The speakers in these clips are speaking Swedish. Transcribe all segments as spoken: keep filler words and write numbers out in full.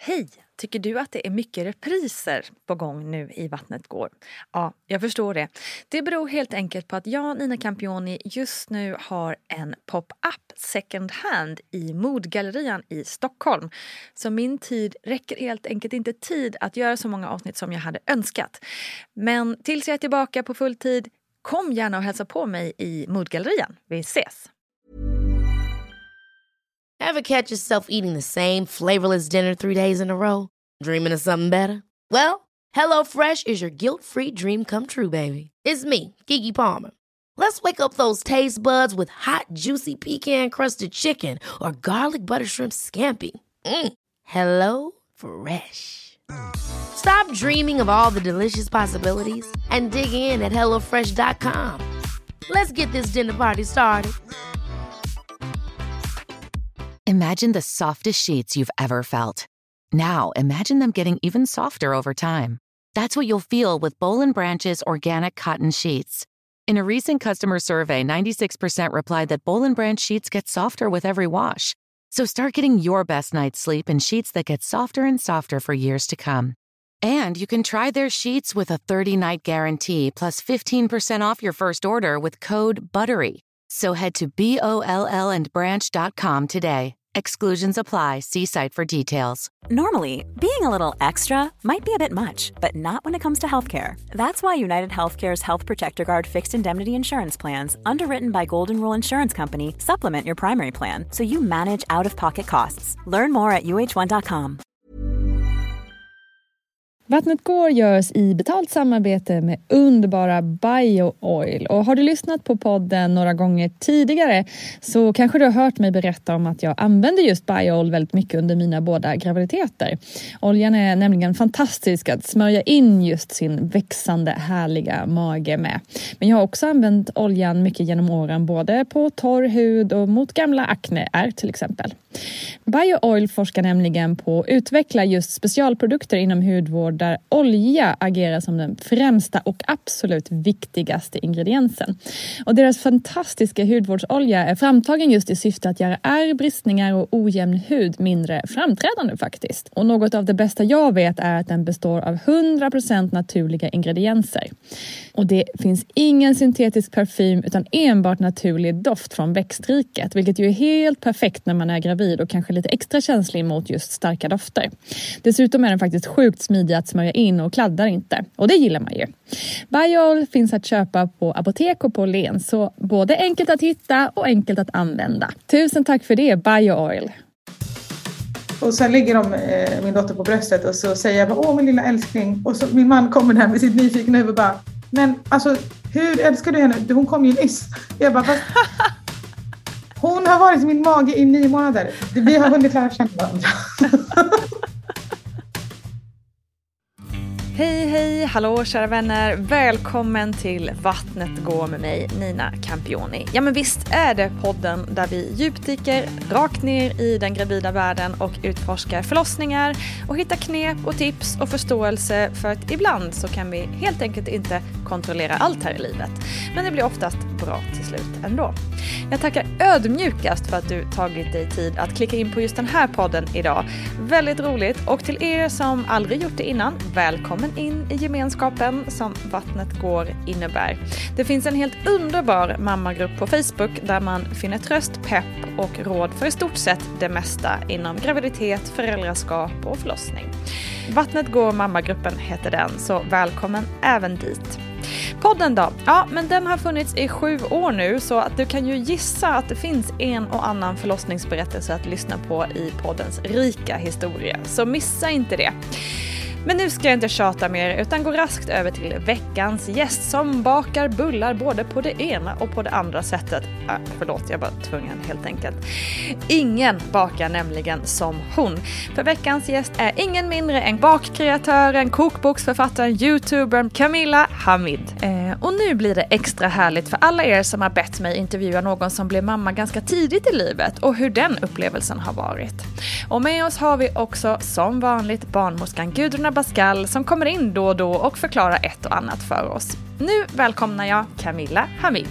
Hej! Tycker du att det är mycket repriser på gång nu i Vattnet går? Ja, jag förstår det. Det beror helt enkelt på att jag, Nina Campioni, just nu har en pop-up second hand i Modgallerian i Stockholm. Så min tid räcker helt enkelt inte tid att göra så många avsnitt som jag hade önskat. Men tills jag är tillbaka på full tid, kom gärna och hälsa på mig i Modgallerian. Vi ses! Ever catch yourself eating the same flavorless dinner three days in a row? Dreaming of something better? Well, HelloFresh is your guilt-free dream come true, baby. It's me, Keke Palmer. Let's wake up those taste buds with hot, juicy pecan-crusted chicken or garlic butter shrimp scampi. Mm. Hello Fresh. Stop dreaming of all the delicious possibilities and dig in at hello fresh dot com. Let's get this dinner party started. Imagine the softest sheets you've ever felt. Now, imagine them getting even softer over time. That's what you'll feel with Boll and Branch's organic cotton sheets. In a recent customer survey, ninety-six percent replied that Boll and Branch sheets get softer with every wash. So start getting your best night's sleep in sheets that get softer and softer for years to come. And you can try their sheets with a thirty-night guarantee plus fifteen percent off your first order with code BUTTERY. So head to B O L L and branch dot com today. Exclusions apply. See site for details. Normally, being a little extra might be a bit much, but not when it comes to healthcare. That's why United Healthcare's Health Protector Guard fixed indemnity insurance plans, underwritten by Golden Rule Insurance Company, supplement your primary plan so you manage out-of-pocket costs. Learn more at U H one dot com. Vattnet går görs i betalt samarbete med underbara BioOil. Och har du lyssnat på podden några gånger tidigare så kanske du har hört mig berätta om att jag använder just BioOil väldigt mycket under mina båda graviditeter. Oljan är nämligen fantastisk att smörja in just sin växande härliga mage med. Men jag har också använt oljan mycket genom åren både på torr hud och mot gamla akneär till exempel. BioOil forskar nämligen på att utveckla just specialprodukter inom hudvård där olja agerar som den främsta och absolut viktigaste ingrediensen. Och deras fantastiska hudvårdsolja är framtagen just i syfte att göra ärr, bristningar och ojämn hud mindre framträdande faktiskt. Och något av det bästa jag vet är att den består av hundra procent naturliga ingredienser. Och det finns ingen syntetisk parfym utan enbart naturlig doft från växtriket, vilket ju är helt perfekt när man är gravid och kanske lite extra känslig mot just starka dofter. Dessutom är den faktiskt sjukt smidig att smörja in och kladdar inte. Och det gillar man ju. BioOil finns att köpa på apotek och på Len, så både enkelt att hitta och enkelt att använda. Tusen tack för det, BioOil. Och sen ligger de, eh, min dotter på bröstet och så säger jag bara, åh min lilla älskling. Och så min man kommer där med sitt nyfikna huvud och bara, men alltså hur älskar du henne? Hon kom ju nyss. Jag bara, fast hon har varit i min mage i nio månader. Vi har hunnit lära känna varandra. Hej, hej, hallå kära vänner. Välkommen till Vattnet går med mig, Nina Campioni. Ja men visst är det podden där vi djupdyker rakt ner i den gravida världen och utforskar förlossningar och hittar knep och tips och förståelse för att ibland så kan vi helt enkelt inte kontrollera allt här i livet. Men det blir oftast bra till slut ändå. Jag tackar ödmjukast för att du tagit dig tid att klicka in på just den här podden idag. Väldigt roligt, och till er som aldrig gjort det innan, välkommen in i gemenskapen som Vattnet går innebär. Det finns en helt underbar mammagrupp på Facebook där man finner tröst, pepp och råd för i stort sett det mesta inom graviditet, föräldraskap och förlossning. Vattnet går mammagruppen heter den, så välkommen även dit. Podden då? Ja, men den har funnits i sju år nu, så att du kan ju gissa att det finns en och annan förlossningsberättelse att lyssna på i poddens rika historia. Så missa inte det. Men nu ska jag inte tjata mer utan gå raskt över till veckans gäst som bakar bullar både på det ena och på det andra sättet. Äh, förlåt, jag var tvungen helt enkelt. Ingen bakar nämligen som hon. För veckans gäst är ingen mindre än bakkreatören, kokboksförfattaren, youtubern Camilla Hamid. Eh, och nu blir det extra härligt för alla er som har bett mig intervjua någon som blev mamma ganska tidigt i livet och hur den upplevelsen har varit. Och med oss har vi också som vanligt barnmorskan Gudrun Abascal som kommer in då och då och förklarar ett och annat för oss. Nu välkomnar jag Camilla Hamid.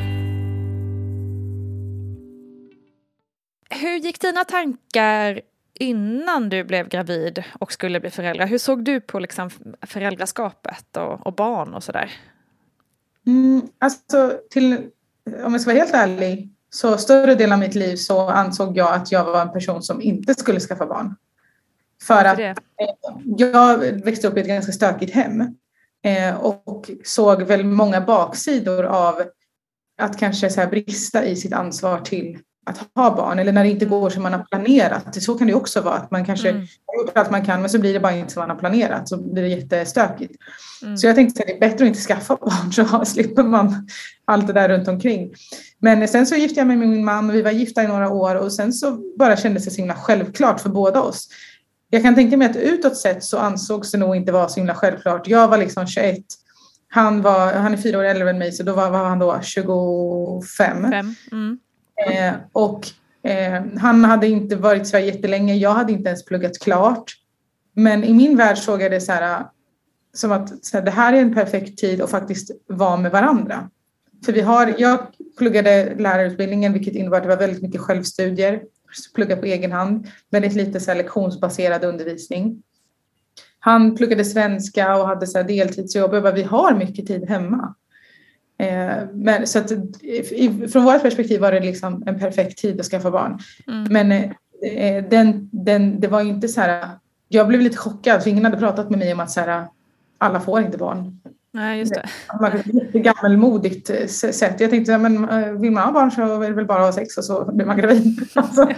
Hur gick dina tankar innan du blev gravid och skulle bli förälder? Hur såg du på liksom föräldraskapet och, och barn och sådär? Mm, alltså, till, om jag ska vara helt ärlig, så större del av mitt liv så ansåg jag att jag var en person som inte skulle skaffa barn. För att eh, jag växte upp i ett ganska stökigt hem. Eh, och såg väl många baksidor av att kanske så här brista i sitt ansvar till att ha barn. Eller när det inte går som man har planerat. Så kan det också vara. Att man kanske mm. har gjort allt man kan, men så blir det bara inte som man har planerat. Så blir det jättestökigt. Mm. Så jag tänkte att det är bättre att inte skaffa barn, så slipper man allt det där runt omkring. Men sen så gifte jag mig med min man och vi var gifta i några år. Och sen så bara kändes det så himla självklart för båda oss. Jag kan tänka mig att utåt sett så ansågs det nog inte vara så himla självklart. Jag var liksom tjugoett. Han, var, han är fyra år äldre än mig, så då var, var han då tjugofem. Mm. Eh, och eh, han hade inte varit i Sverige jättelänge. Jag hade inte ens pluggat klart. Men i min värld såg jag det så här, som att så här, det här är en perfekt tid att faktiskt vara med varandra. För vi har, jag pluggade lärarutbildningen, vilket innebar att det var väldigt mycket självstudier. Plugga på egen hand. Väldigt lite så här lektionsbaserad undervisning. Han pluggade svenska och hade så här deltidsjobb. Vi har mycket tid hemma. Eh, men, så att, i, från vårt perspektiv var det liksom en perfekt tid att skaffa barn. Mm. Men eh, den, den, det var inte så här... Jag blev lite chockad för ingen hade pratat med mig om att så här, alla får inte barn. Nej, just det. Man kan ett gammelmodigt sätt. Jag tänkte, men vill man ha barn så är det väl bara att ha sex och så blir man gravid. Alltså.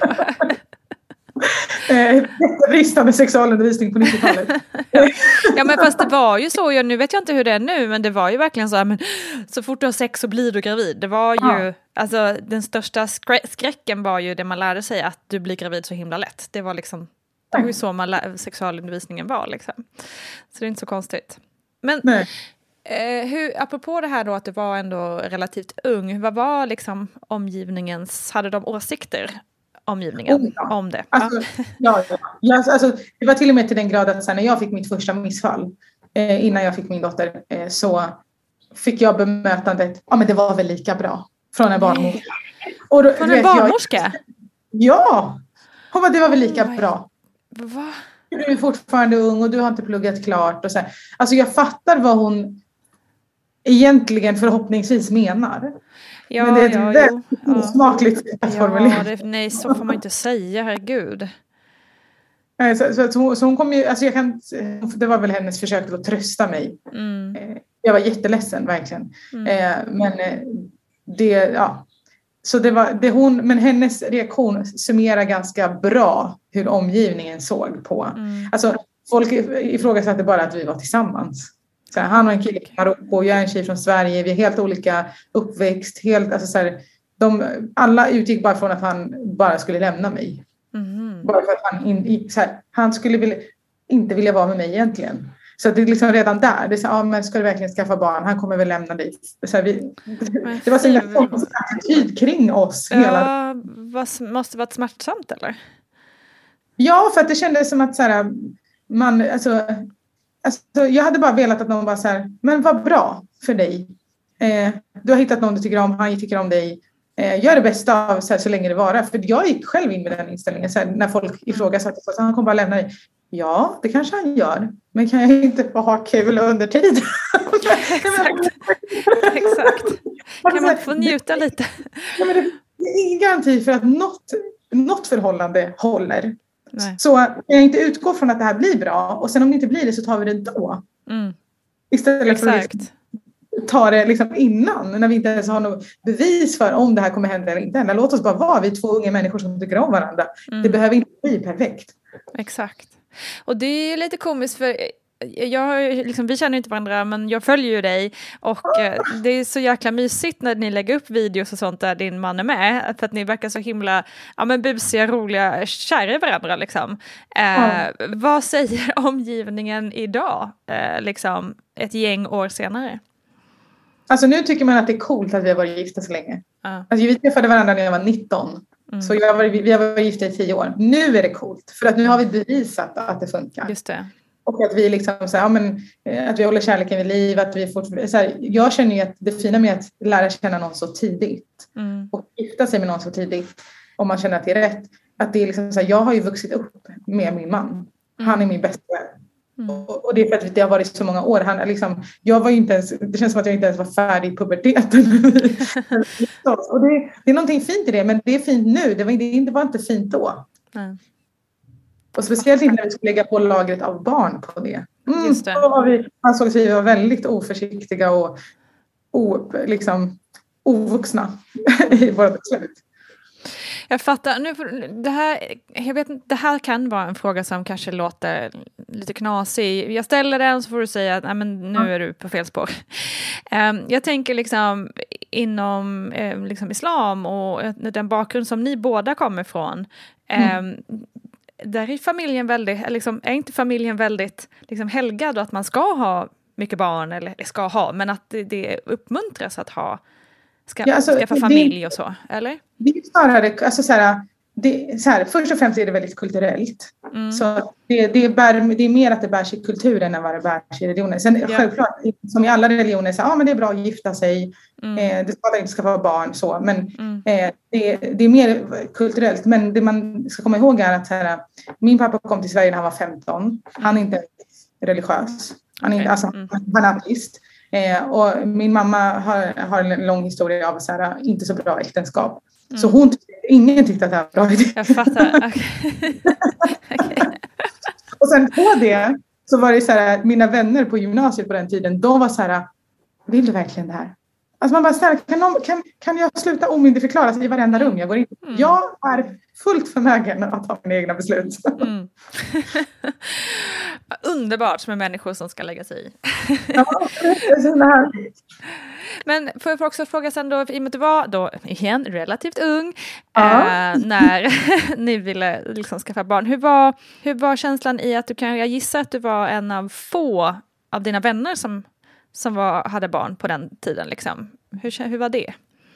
Bristande sexualundervisning på nittiotalet. Ja, men fast det var ju så, jag, nu vet jag inte hur det är nu, men det var ju verkligen så här, men så fort du har sex så blir du gravid. Det var ju, ja. Alltså den största skrä- skräcken var ju det man lärde sig, att du blir gravid så himla lätt. Det var liksom, det var ju så man lä- sexualundervisningen var liksom. Så det är inte så konstigt. Men Nej. Eh, hur, apropå det här då att du var ändå relativt ung, vad var liksom omgivningens, hade de åsikter? Omgivningen oh, ja. om det. Alltså, ja, ja. Alltså, det var till och med till den graden att när jag fick mitt första missfall eh, innan jag fick min dotter eh, så fick jag bemötandet, ja men det var väl lika bra från en barnmorska. Och då, från en barnmorska? Ja, hon bara, det var väl lika oh, bra. Va? Du är fortfarande ung och du har inte pluggat klart. Och så här. Alltså jag fattar vad hon egentligen förhoppningsvis menar. Ja, men det är ett ja, väldigt ja. osmakligt att ja, formulera. Det, nej, så får man inte säga, herregud. Nej, så, så, så, hon, så hon kom ju, alltså jag kan, det var väl hennes försök att trösta mig. Mm. Jag var jätteledsen, verkligen. Mm. Eh, men det, ja. Så det var, det hon, men hennes reaktion summerar ganska bra hur omgivningen såg på. Mm. Alltså folk ifrågasatte bara att vi var tillsammans. Så här, han har en kille från Marocko, jag är en tjej från Sverige. Vi är helt olika uppväxt. Helt, alltså så här, de, alla utgick bara från att han bara skulle lämna mig. Mm. Bara för att han, in, så här, han skulle vilja, inte vilja vara med mig egentligen. Så det är liksom redan där. Det är så här, ah, men ska du verkligen skaffa barn? Han kommer väl lämna dig. Så här, vi, det var så en attityd kring oss. Ja, hela. Vad, måste varit smärtsamt eller? Ja, för att det kändes som att så här, man... Alltså, Alltså, jag hade bara velat att någon bara så här, men vad bra för dig. Eh, du har hittat någon du tycker om, han tycker om dig. Eh, gör det bästa av så, här, så länge det varar. För jag gick själv in med den inställningen. Så här, när folk ifrågasatte så han kommer bara lämna dig. Ja, det kanske han gör. Men kan jag inte få ha kul under tiden? Exakt. Exakt. Kan man få njuta lite? Ja, men det är ingen garanti för att något, något förhållande håller. Nej. Så jag inte utgår från att det här blir bra. Och sen om det inte blir det så tar vi det då. Mm. Istället Exakt. för att liksom ta det liksom innan. När vi inte ens har något bevis för om det här kommer hända eller inte. Låt oss bara vara vi är två unga människor som tycker om varandra. Mm. Det behöver inte bli perfekt. Exakt. Och det är lite komiskt för... Jag, liksom, vi känner inte varandra men jag följer ju dig och eh, det är så jäkla mysigt när ni lägger upp videos och sånt där din man är med för att ni verkar så himla ja, men busiga, roliga, kära i varandra liksom. Eh, mm. Vad säger omgivningen idag eh, liksom ett gäng år senare? Alltså nu tycker man att det är coolt att vi har varit gifta så länge. Uh. Alltså vi träffade varandra när jag var nitton. Mm. Så jag var, vi har varit gifta i tio år. Nu är det coolt för att nu har vi bevisat att det funkar. Just det. Och att vi liksom så här, ja, men, att vi håller kärleken vid liv. Att vi får, så här, jag känner ju att det fina med att lära känna någon så tidigt. Mm. Och gifta sig med någon så tidigt. Om man känner att det är rätt. att det är liksom så här, jag har ju vuxit upp med min man. Han är min bästa vän. Mm. Och, och det är för att det har varit så många år. Han, liksom, jag var ju inte ens, det känns som att jag inte ens var färdig i puberteten. och det, det är någonting fint i det, men det är fint nu. Det var, det var inte fint då. Mm. Och speciellt inte när vi skulle lägga på lagret av barn på det. Mm, Just det. Då var vi, man såg att vi var väldigt oförsiktiga och o, liksom, ovuxna i våra beslut. Jag fattar. Nu, det, här, jag vet, det här kan vara en fråga som kanske låter lite knasig. Jag ställer den så får du säga att nej, men nu är du på fel spår. Um, jag tänker liksom inom um, liksom islam och den bakgrund som ni båda kommer ifrån. Um, mm. Där är familjen väldigt, liksom, är inte familjen väldigt liksom, helgad och att man ska ha mycket barn eller ska ha, men att det, det uppmuntras att ha ska, ja, alltså, skaffa familj det, och så, eller? Det är snarare, alltså så här, det, så här, först och främst är det väldigt kulturellt. Mm. Så det, det, bär, det är mer att det bärs i kulturen än vad det bärs i religionen. Sen ja. självklart, som i alla religioner, så ja, men det är bra att gifta sig. Mm. Eh, det ska inte skaffa barn, så. Men mm. eh, det, det är mer kulturellt. Men det man ska komma ihåg är att så här, min pappa kom till Sverige när han var femton. Mm. Han är inte religiös. Han är, okay. alltså, mm. han är ateist. Eh, och min mamma har, har en lång historia av så här, inte så bra äktenskap. Mm. Så hon tyckte, ingen tyckte att det var bra idé. Jag fattar. Okay. Okay. Och sen på det så var det så här, mina vänner på gymnasiet på den tiden, de var så här, vill du verkligen det här? Alltså man bara så här, kan, någon, kan, kan jag sluta omyndigförklaras i varenda rum jag går in? Mm. Jag är fullt förmögen att ta mina egna beslut. Mm. Underbart med människor som ska lägga sig i. Ja, det är så här. Men får jag också fråga sen då, i och med att du var då igen relativt ung ja. eh, när ni ville liksom skaffa barn. Hur var, hur var känslan i att du kan, jag gissar att du var en av få av dina vänner som, som var, hade barn på den tiden liksom. Hur, hur var det?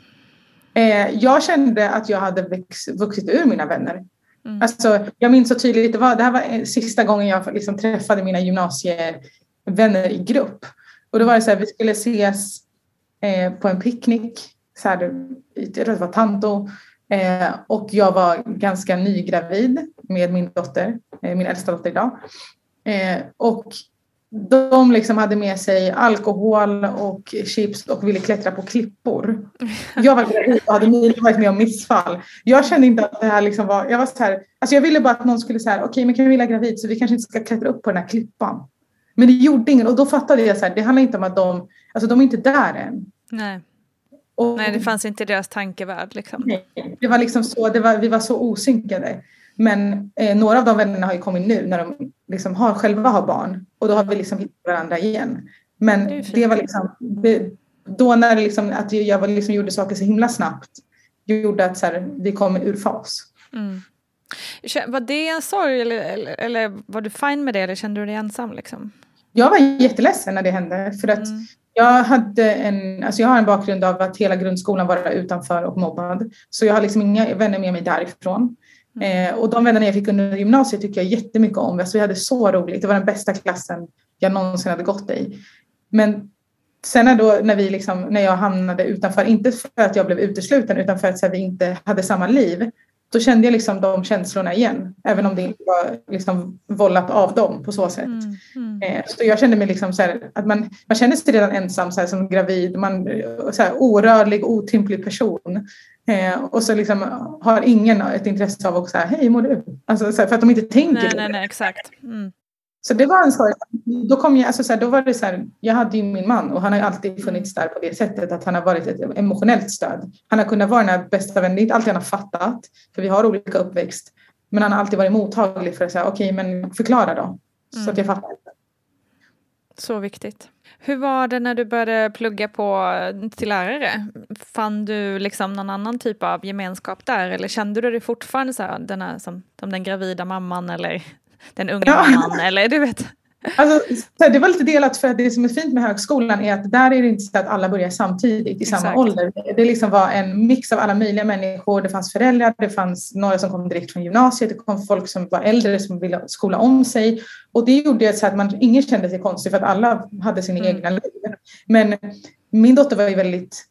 Eh, jag kände att jag hade växt, vuxit ur mina vänner. Mm. Alltså, jag minns så tydligt, det, var, det här var sista gången jag liksom träffade mina gymnasievänner i grupp. Och då var det så här, vi skulle ses eh, på en picknick. Så här, jag tror det var Tanto. Eh, och jag var ganska nygravid med min dotter, eh, min äldsta dotter idag. Eh, och de liksom hade med sig alkohol och chips och ville klättra på klippor. Jag var gravid och hade nyligen varit med om missfall. Jag kände inte att det här liksom var... Jag var så här... Alltså jag ville bara att någon skulle säga, okej, okay, men kan vi vara gravid så vi kanske inte ska klättra upp på den här klippan. Men det gjorde ingen. Och då fattade jag så här, det handlar inte om att de... Alltså de är inte där än. Nej. Och, nej, det fanns inte i deras tankevärld liksom. Nej, det var liksom så... Det var, vi var så osynkade. Men eh, några av de vännerna har ju kommit nu när de liksom har, själva har barn. Och då har vi liksom hittat varandra igen. Men det, det var liksom... Det, då när det liksom, att jag liksom gjorde saker så himla snabbt. Gjorde att så här, vi kom ur fas. Mm. Var det en sorg eller, eller, eller var du fine med det? Eller kände du dig ensam liksom? Jag var jätteledsen när det hände. För att mm. jag hade en... Alltså jag har en bakgrund av att hela grundskolan var utanför och mobbad. Så jag har liksom inga vänner med mig därifrån. Mm. Eh, och de vännerna jag fick under gymnasiet tycker jag jättemycket om. Alltså vi hade så roligt. Det var den bästa klassen jag någonsin hade gått i. Men sen när, då, när, vi liksom, när jag hamnade utanför, inte för att jag blev utesluten utan för att så här, vi inte hade samma liv. Då kände jag liksom de känslorna igen. Även om det inte var liksom vållat av dem på så sätt. Mm. Mm. Eh, så jag kände mig liksom så här, att man, man kände sig redan ensam så här, som gravid. Man så här, orörlig, otymplig person. Eh, och så liksom har ingen ett intresse av att säga, hej, mår du? Alltså, så här, för att de inte tänker. Nej, nej, nej, exakt. Mm. Så det var en sorg. Då kom jag, alltså så här, då var det så här, jag hade ju min man och han har alltid funnits där på det sättet att han har varit ett emotionellt stöd. Han har kunnat vara den här bästa vännen. Det är inte alltid han har fattat, för vi har olika uppväxt. Men han har alltid varit mottaglig för att säga, okej, okay, men förklara då. Mm. Så att jag fattar. Så viktigt. Hur var det när du började plugga på till lärare? Fann du liksom någon annan typ av gemenskap där? Eller kände du dig fortfarande så här, den här, som, som den gravida mamman eller den unga ja. mamman? Eller du vet... Alltså, det var lite delat, för att det som är fint med högskolan är att där är det inte så att alla börjar samtidigt i Exakt. samma ålder. Det liksom var en mix av alla möjliga människor. Det fanns föräldrar, det fanns några som kom direkt från gymnasiet, det kom folk som var äldre som ville skola om sig. Och det gjorde så att man, ingen kände sig konstig för att alla hade sina mm. egna liv. Men min dotter var ju väldigt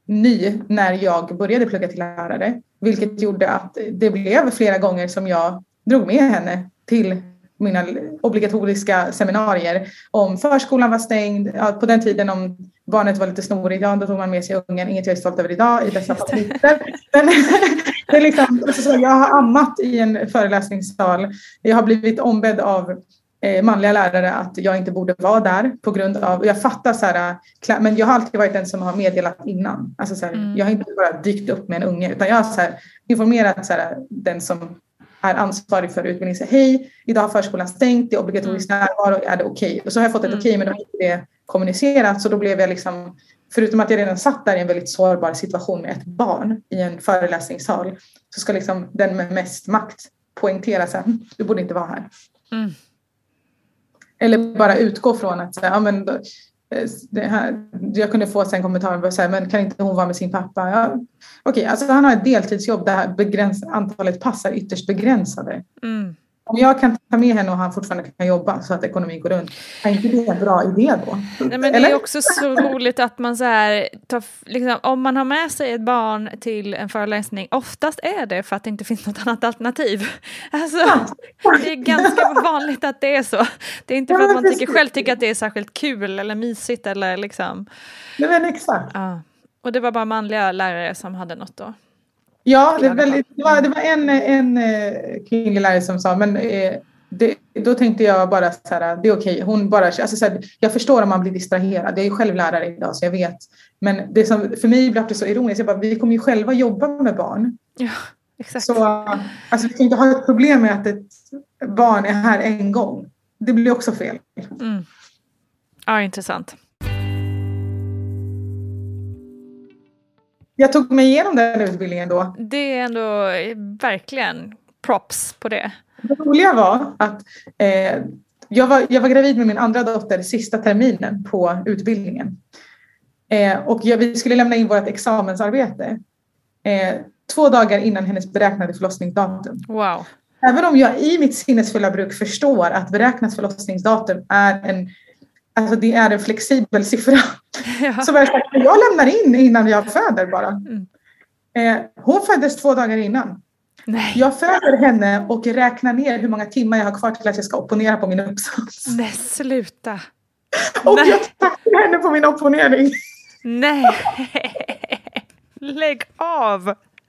ny när jag började plugga till lärare. Vilket gjorde att det blev flera gånger som jag drog med henne till mina obligatoriska seminarier om förskolan var stängd. Ja, på den tiden om barnet var lite snorig, ja, då tog man med sig ungen. Inget jag är stolt över idag i dessa konflikter. Men det är liksom, alltså, jag har ammat i en föreläsningssal. Jag har blivit ombedd av eh, manliga lärare att jag inte borde vara där på grund av, jag fattar så här, men jag har alltid varit den som har meddelat innan. Alltså så här, mm. Jag har inte bara dykt upp med en unge, utan jag har så här, informerat så här, den som är ansvarig för utbildning. Så, hej, idag har förskolan stängt, det är obligatorisk mm. närvaro, är det okej? Okay? Och så har jag fått ett mm. okej, okay, men då har inte det kommunicerat. Så då blev jag liksom, förutom att jag redan satt där i en väldigt sårbar situation med ett barn i en föreläsningssal, så ska liksom den med mest makt poängtera så här, du borde inte vara här. Mm. Eller bara utgå från att så här, ja, men då, det här, jag kunde få en kommentar så här, men kan inte hon vara med sin pappa? Ja, okej, okay, alltså han har ett deltidsjobb där begräns, antalet passar ytterst begränsade. Mm. Om jag kan ta med henne och han fortfarande kan jobba så att ekonomin går runt, är inte det en bra idé då? Nej, men det är också så roligt att man så här tar, liksom, om man har med sig ett barn till en föreläsning, oftast är det för att det inte finns något annat alternativ. Alltså, det är ganska vanligt att det är så. Det är inte för att man tycker, själv tycker att det är särskilt kul eller mysigt eller liksom. Det är exakt. Ja. Och det var bara manliga lärare som hade något då. Ja, det, väldigt, det, var, det var en, en kvinnlig lärare som sa, men eh, det, då tänkte jag bara så här, det är okej, hon bara, alltså så här, jag förstår om man blir distraherad, jag är ju själv lärare idag så jag vet, men det som, för mig blev det så ironiskt, jag bara, vi kommer ju själva jobba med barn. Ja, exakt. Så alltså, vi kan inte ha ett problem med att ett barn är här en gång, det blir också fel. Mm. Ja, intressant. Jag tog mig igenom den utbildningen då. Det är ändå verkligen props på det. Det roliga var att eh, jag, var, jag var gravid med min andra dotter sista terminen på utbildningen. Eh, och jag, vi skulle lämna in vårt examensarbete eh, två dagar innan hennes beräknade förlossningsdatum. Wow. Även om jag i mitt sinnesfulla bruk förstår att beräknat förlossningsdatum är en, alltså det är en flexibel siffra. Ja. Så jag, jag lämnar in innan jag föder bara. Mm. Eh, hon föddes två dagar innan. Nej. Jag föder henne och räknar ner hur många timmar jag har kvar till att jag ska opponera på min uppsats. Nej, sluta. Och Nej. jag tackar henne på min opponering. Nej. Lägg av.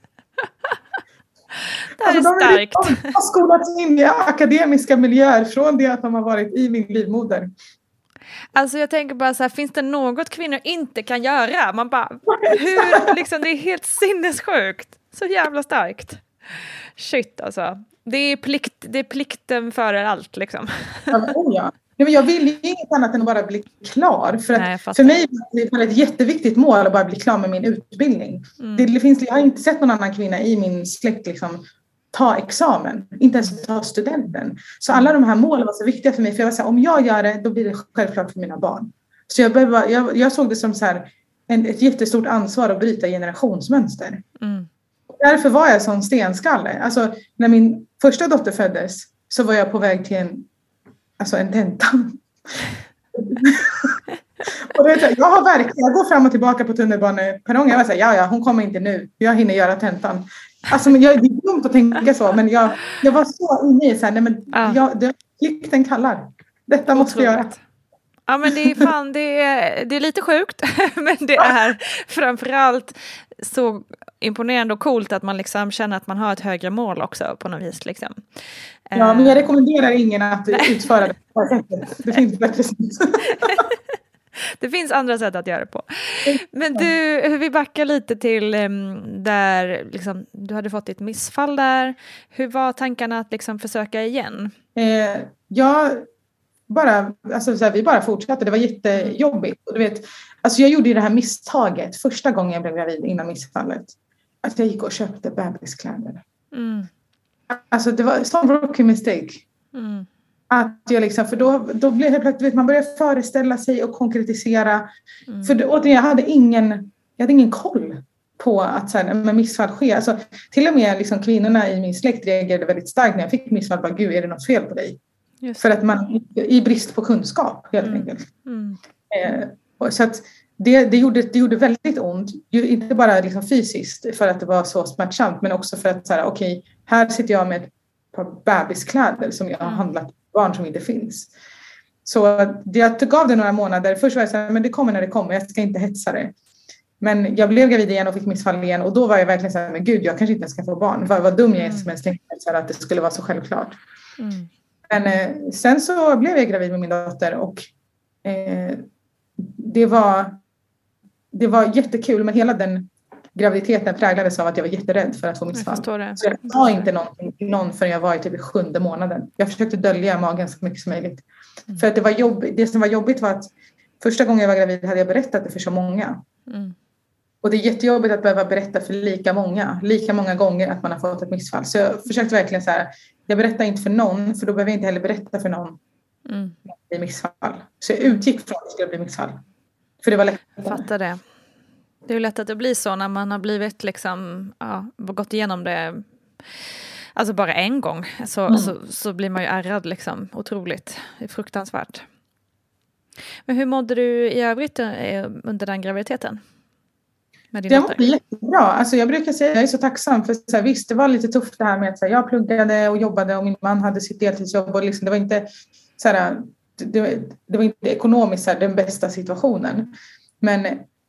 Det här alltså, är starkt. De har skolats in i akademiska miljöer från det att de har varit i min livmoder. Alltså jag tänker bara så här, finns det något kvinnor inte kan göra? Man bara, hur, liksom, det är helt sinnessjukt. Så jävla starkt. Shit alltså. Det är, plikt, det är plikten före allt liksom. Ja, men, oh ja. Ja, men jag vill ju inget annat än att bara bli klar. För, att, Nej, för mig är det ett jätteviktigt mål att bara bli klar med min utbildning. Mm. Det, det finns, jag har inte sett någon annan kvinna i min släkt liksom ta examen, inte ens ta studenten. Så alla de här målen var så viktiga för mig. För jag var så här, om jag gör det, då blir det självklart för mina barn. Så jag, behöver, jag, jag såg det som så här, en, ett jättestort ansvar att bryta generationsmönster. Mm. Därför var jag sån stenskalle. Alltså, när min första dotter föddes så var jag på väg till en, alltså en tenta. Och då, jag har verkligen, jag går fram och tillbaka på tunnelbaneperrongen. Jag var så här, ja, ja, hon kommer inte nu. Jag hinner göra tentan. Alltså, men jag, det är dumt att tänka så, men jag, jag var så inne i så här, nej men ja. jag, det, plikten kallar. Detta måste jag göra. Ja, men det är fan, det är, det är lite sjukt, men det är framförallt så imponerande och coolt att man liksom känner att man har ett högre mål också på något vis liksom. Ja, men jag rekommenderar ingen att utföra det på det sättet. Det finns bättre sätt. Det finns andra sätt att göra det på. Men du, vi backar lite till um, där liksom, du hade fått ett missfall där. Hur var tankarna att liksom försöka igen? Eh, jag bara, alltså, så här, vi bara fortsatte. Det var jättejobbigt. Du vet, alltså, jag gjorde ju det här misstaget första gången jag blev gravid innan missfallet. Att jag gick och köpte bebiskläder. Mm. Alltså det var en sån rookie mistake. Mm. Att jag liksom, för då, då blev det plötsligt, man börjar föreställa sig och konkretisera. Mm. För då, återigen, jag hade ingen, jag hade ingen koll på att så här, med missfall sker. Alltså, till och med liksom, kvinnorna i min släkt reagerade väldigt starkt när jag fick missfall. Bara, gud, är det något fel på dig? Just. För att man, i brist på kunskap helt mm. enkelt. Mm. Eh, och så att det, det, gjorde, det gjorde väldigt ont. Inte bara liksom fysiskt för att det var så smärtsamt. Men också för att så här, okej, här sitter jag med ett par bebiskläder som jag har handlat barn som inte finns. Så jag gav det några månader. Först var jag så här, men det kommer när det kommer. Jag ska inte hetsa det. Men jag blev gravid igen och fick missfall igen. Och då var jag verkligen så här, men gud, jag kanske inte ska få barn. Vad, vad dum jag är som ens tänkte att det skulle vara så självklart. Mm. Men eh, sen så blev jag gravid med min dotter. Och eh, det var det var jättekul. Men hela den graviditeten präglades av att jag var jätterädd för att få missfall. Jag så jag sa inte någonting till någon förrän jag var i typ sjunde månaden. Jag försökte dölja magen så mycket som möjligt. Mm. För att det var jobbigt. Det som var jobbigt var att första gången jag var gravid hade jag berättat det för så många. Mm. Och det är jättejobbigt att behöva berätta för lika många. Lika många gånger att man har fått ett missfall. Så jag försökte verkligen så här. Jag berättar inte för någon. För då behöver jag inte heller berätta för någon. Mm. Att det blir missfall. Så jag utgick från att det skulle bli missfall. För det var lätt. Jag fattar det. Det är ju lätt att det blir så när man har blivit liksom. Ja, gått igenom det. Alltså bara en gång. Så, mm. så, så blir man ju ärrad liksom. Otroligt. Det är fruktansvärt. Men hur mådde du i övrigt under den graviditeten? Det var jättebra. Alltså jag brukar säga att jag är så tacksam. För så här, visst, det var lite tufft det här med att så här, jag pluggade och jobbade. Och min man hade sitt deltidsjobb. Och liksom, det var inte, så här, det, det var inte ekonomiskt så här, den bästa situationen. Men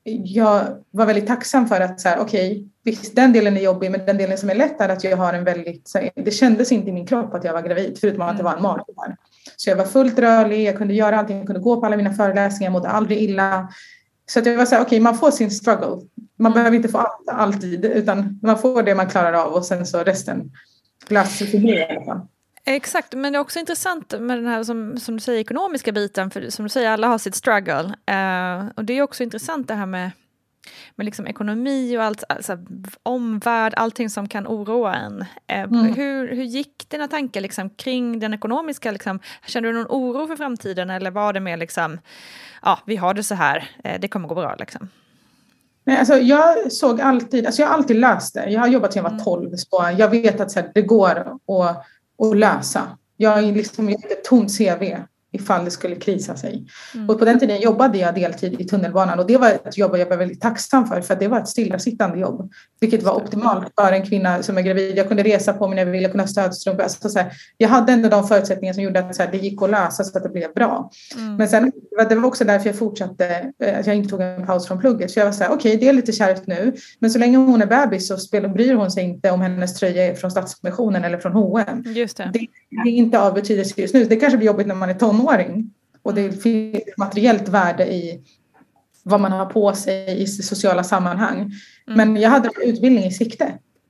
jag var väldigt tacksam för att så här, okej, visst, den delen är jobbig. Men den delen som är lätt är att jag har en väldigt... Så här, det kändes inte i min kropp att jag var gravid. Förutom att det var en mardröm. Så jag var fullt rörlig. Jag kunde göra allting. Jag kunde gå på alla mina föreläsningar. Jag mådde aldrig illa. Så att jag var så här, okej, man får sin struggle. Man behöver inte få allt alltid. Utan man får det man klarar av. Och sen så resten löser sig i alla fall. Exakt, men det är också intressant med den här som, som du säger ekonomiska biten. För som du säger, alla har sitt struggle. Uh, och det är också intressant det här med, med liksom ekonomi och allt, alltså, omvärld, allting som kan oroa en. Uh, mm. hur, hur gick dina tankar liksom, kring den ekonomiska? Liksom? Kände du någon oro för framtiden? Eller var det mer liksom, ja, vi har det så här, uh, det kommer gå bra liksom? Nej, alltså jag såg alltid, alltså jag har alltid löst det. Jag har jobbat sedan jag var tolv. Så jag vet att så här, det går att, att lösa. Jag är liksom ett tomt C V ifall det skulle krisa sig. Mm. Och på den tiden jobbade jag deltid i tunnelbanan. Och det var ett jobb jag var väldigt tacksam för. För att det var ett stillasittande jobb. Vilket var optimalt för en kvinna som är gravid. Jag kunde resa på mig när jag ville, jag kunde ha stödstrumpor. Alltså så här, jag hade ändå de förutsättningar som gjorde att så här, det gick att lösa så att det blev bra. Mm. Men sen, det var också därför jag fortsatte. Att jag inte tog en paus från plugget. Så jag var så här, okej, okay, det är lite kärvt nu. Men så länge hon är bebis så spelar, bryr hon sig inte om hennes tröja är från Stadsmissionen eller från H och M. Just det. Det, det är inte av betydelse just nu. Det kanske blir jobbigt när man är tonåring. Och det finns materiellt värde i vad man har på sig i sociala sammanhang. Mm. Men jag hade en utbildning i sikte.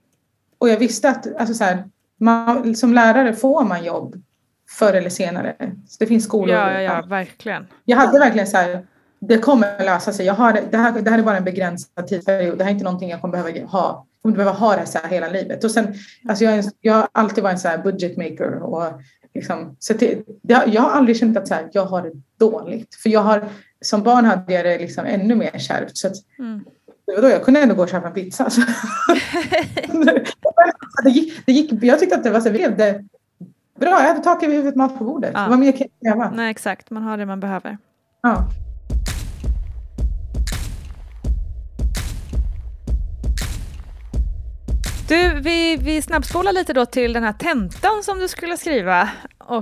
Och jag visste att alltså så här, man, som lärare får man jobb förr eller senare. Så det finns skolor. Ja, ja, ja, verkligen. Jag hade verkligen så här, det kommer att lösa sig. Jag har, det, här, det här är bara en begränsad tidsperiod. Det här är inte någonting jag kommer behöva ha. Jag kommer behöva ha det så här hela livet. Och sen, alltså jag, jag har alltid varit en så här budgetmaker och liksom, så det, jag har aldrig känt att så här, jag har det dåligt. För jag har, som barn hade jag det liksom ännu mer kärvt. Så att, mm. det var då jag kunde ändå gå och köpa en pizza. Så. det, gick, det gick, jag tyckte att det var så det, bra. Jag hade tak över huvudet, mat på bordet. Ja. Det var mer kan jag kräva. Nej, exakt. Man har det man behöver. Ja. Du, vi, vi snabbspolar lite då till den här tentan som du skulle skriva. Och,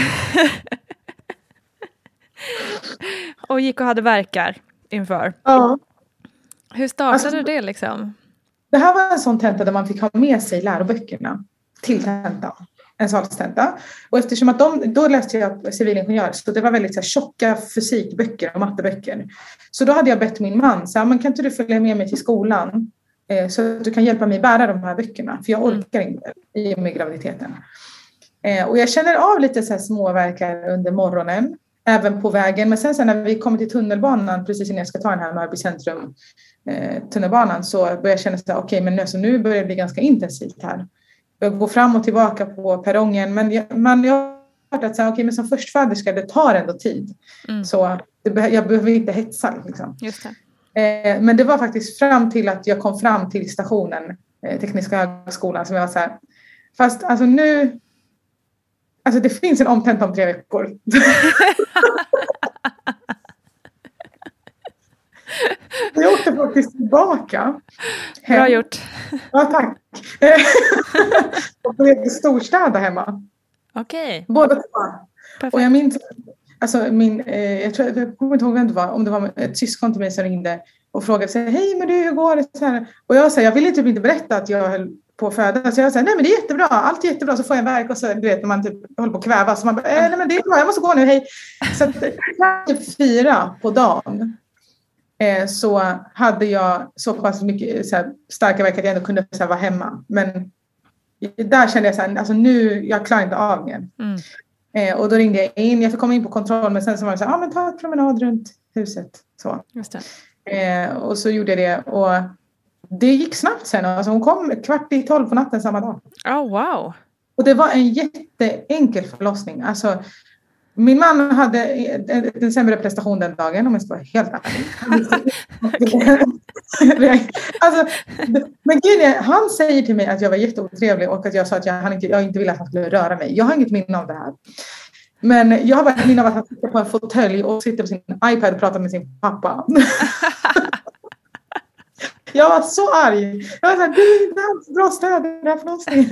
och gick och hade verkar inför. Ja. Hur startade alltså, det liksom? Det här var en sån tenta där man fick ha med sig läroböckerna till tentan. En salstenta. Och eftersom att de, då läste jag civilingenjör. Så det var väldigt så här, tjocka fysikböcker och matteböcker. Så då hade jag bett min man. Så här, men kan inte du följa med mig till skolan? Så att du kan hjälpa mig bära de här böckerna. För jag orkar inte i och med graviditeten. Eh, och jag känner av lite så här småverkar under morgonen. Även på vägen. Men sen så när vi kommer till tunnelbanan. Precis innan jag ska ta den här Mörby centrum. Eh, tunnelbanan. Så börjar jag känna så här. Okej, okay, men nu, nu börjar det bli ganska intensivt här. Jag går fram och tillbaka på perrongen. Men jag, man, jag har hört att så här, okay, men som förstföderska. Det tar ändå tid. Mm. Så det, jag behöver inte hetsa. Liksom. Just det. Men det var faktiskt fram till att jag kom fram till stationen, Tekniska högskolan, som jag var så här, fast alltså nu, alltså det finns en omtenta om tre veckor. åkte faktiskt tillbaka. Hem. Bra gjort. Ja, tack. Och på ett storstäder hemma. Okej. Okay. Båda två. Och jag minns, alltså min, eh, jag, tror, jag kommer inte ihåg vem det var, om det var ett syskon till mig som ringde och frågade sig, hej men du, hur går det? Så här. Och jag säger, jag ville typ inte berätta att jag höll på att föda. Så jag säger, nej men det är jättebra, allt är jättebra. Så får jag en verk och så, du vet, när man typ håller på att kväva. Så man bara, eh, nej men det är bra, jag måste gå nu, hej. Så att, typ fyra på dagen eh, så hade jag så pass mycket så här, starka verk att jag ändå kunde så här, vara hemma. Men där kände jag så här, alltså nu, jag klarar inte av mer. Mm. Eh, och då ringde jag in, jag fick komma in på kontroll, men sen så var det så här, ja ah, men ta ett promenad runt huset. Så. Just det. Eh, och så gjorde jag det, och det gick snabbt sen. Alltså hon kom kvart i tolv på natten samma dag. Oh, wow. Och det var en jätteenkel förlossning. Alltså, min man hade en sämre prestation den dagen, om jag ska vara helt ärlig. Alltså, men grejen, han säger till mig att jag var jätteotrevlig och att jag sa att jag, han inte, jag inte ville att han skulle röra mig. Jag har inget minne av det här. Men jag har varit minne av att han sitter på en fåtölj och sitter på sin iPad och pratar med sin pappa. Jag var så arg. Jag var så här, du är inte alls bra stöd i den här förlossningen.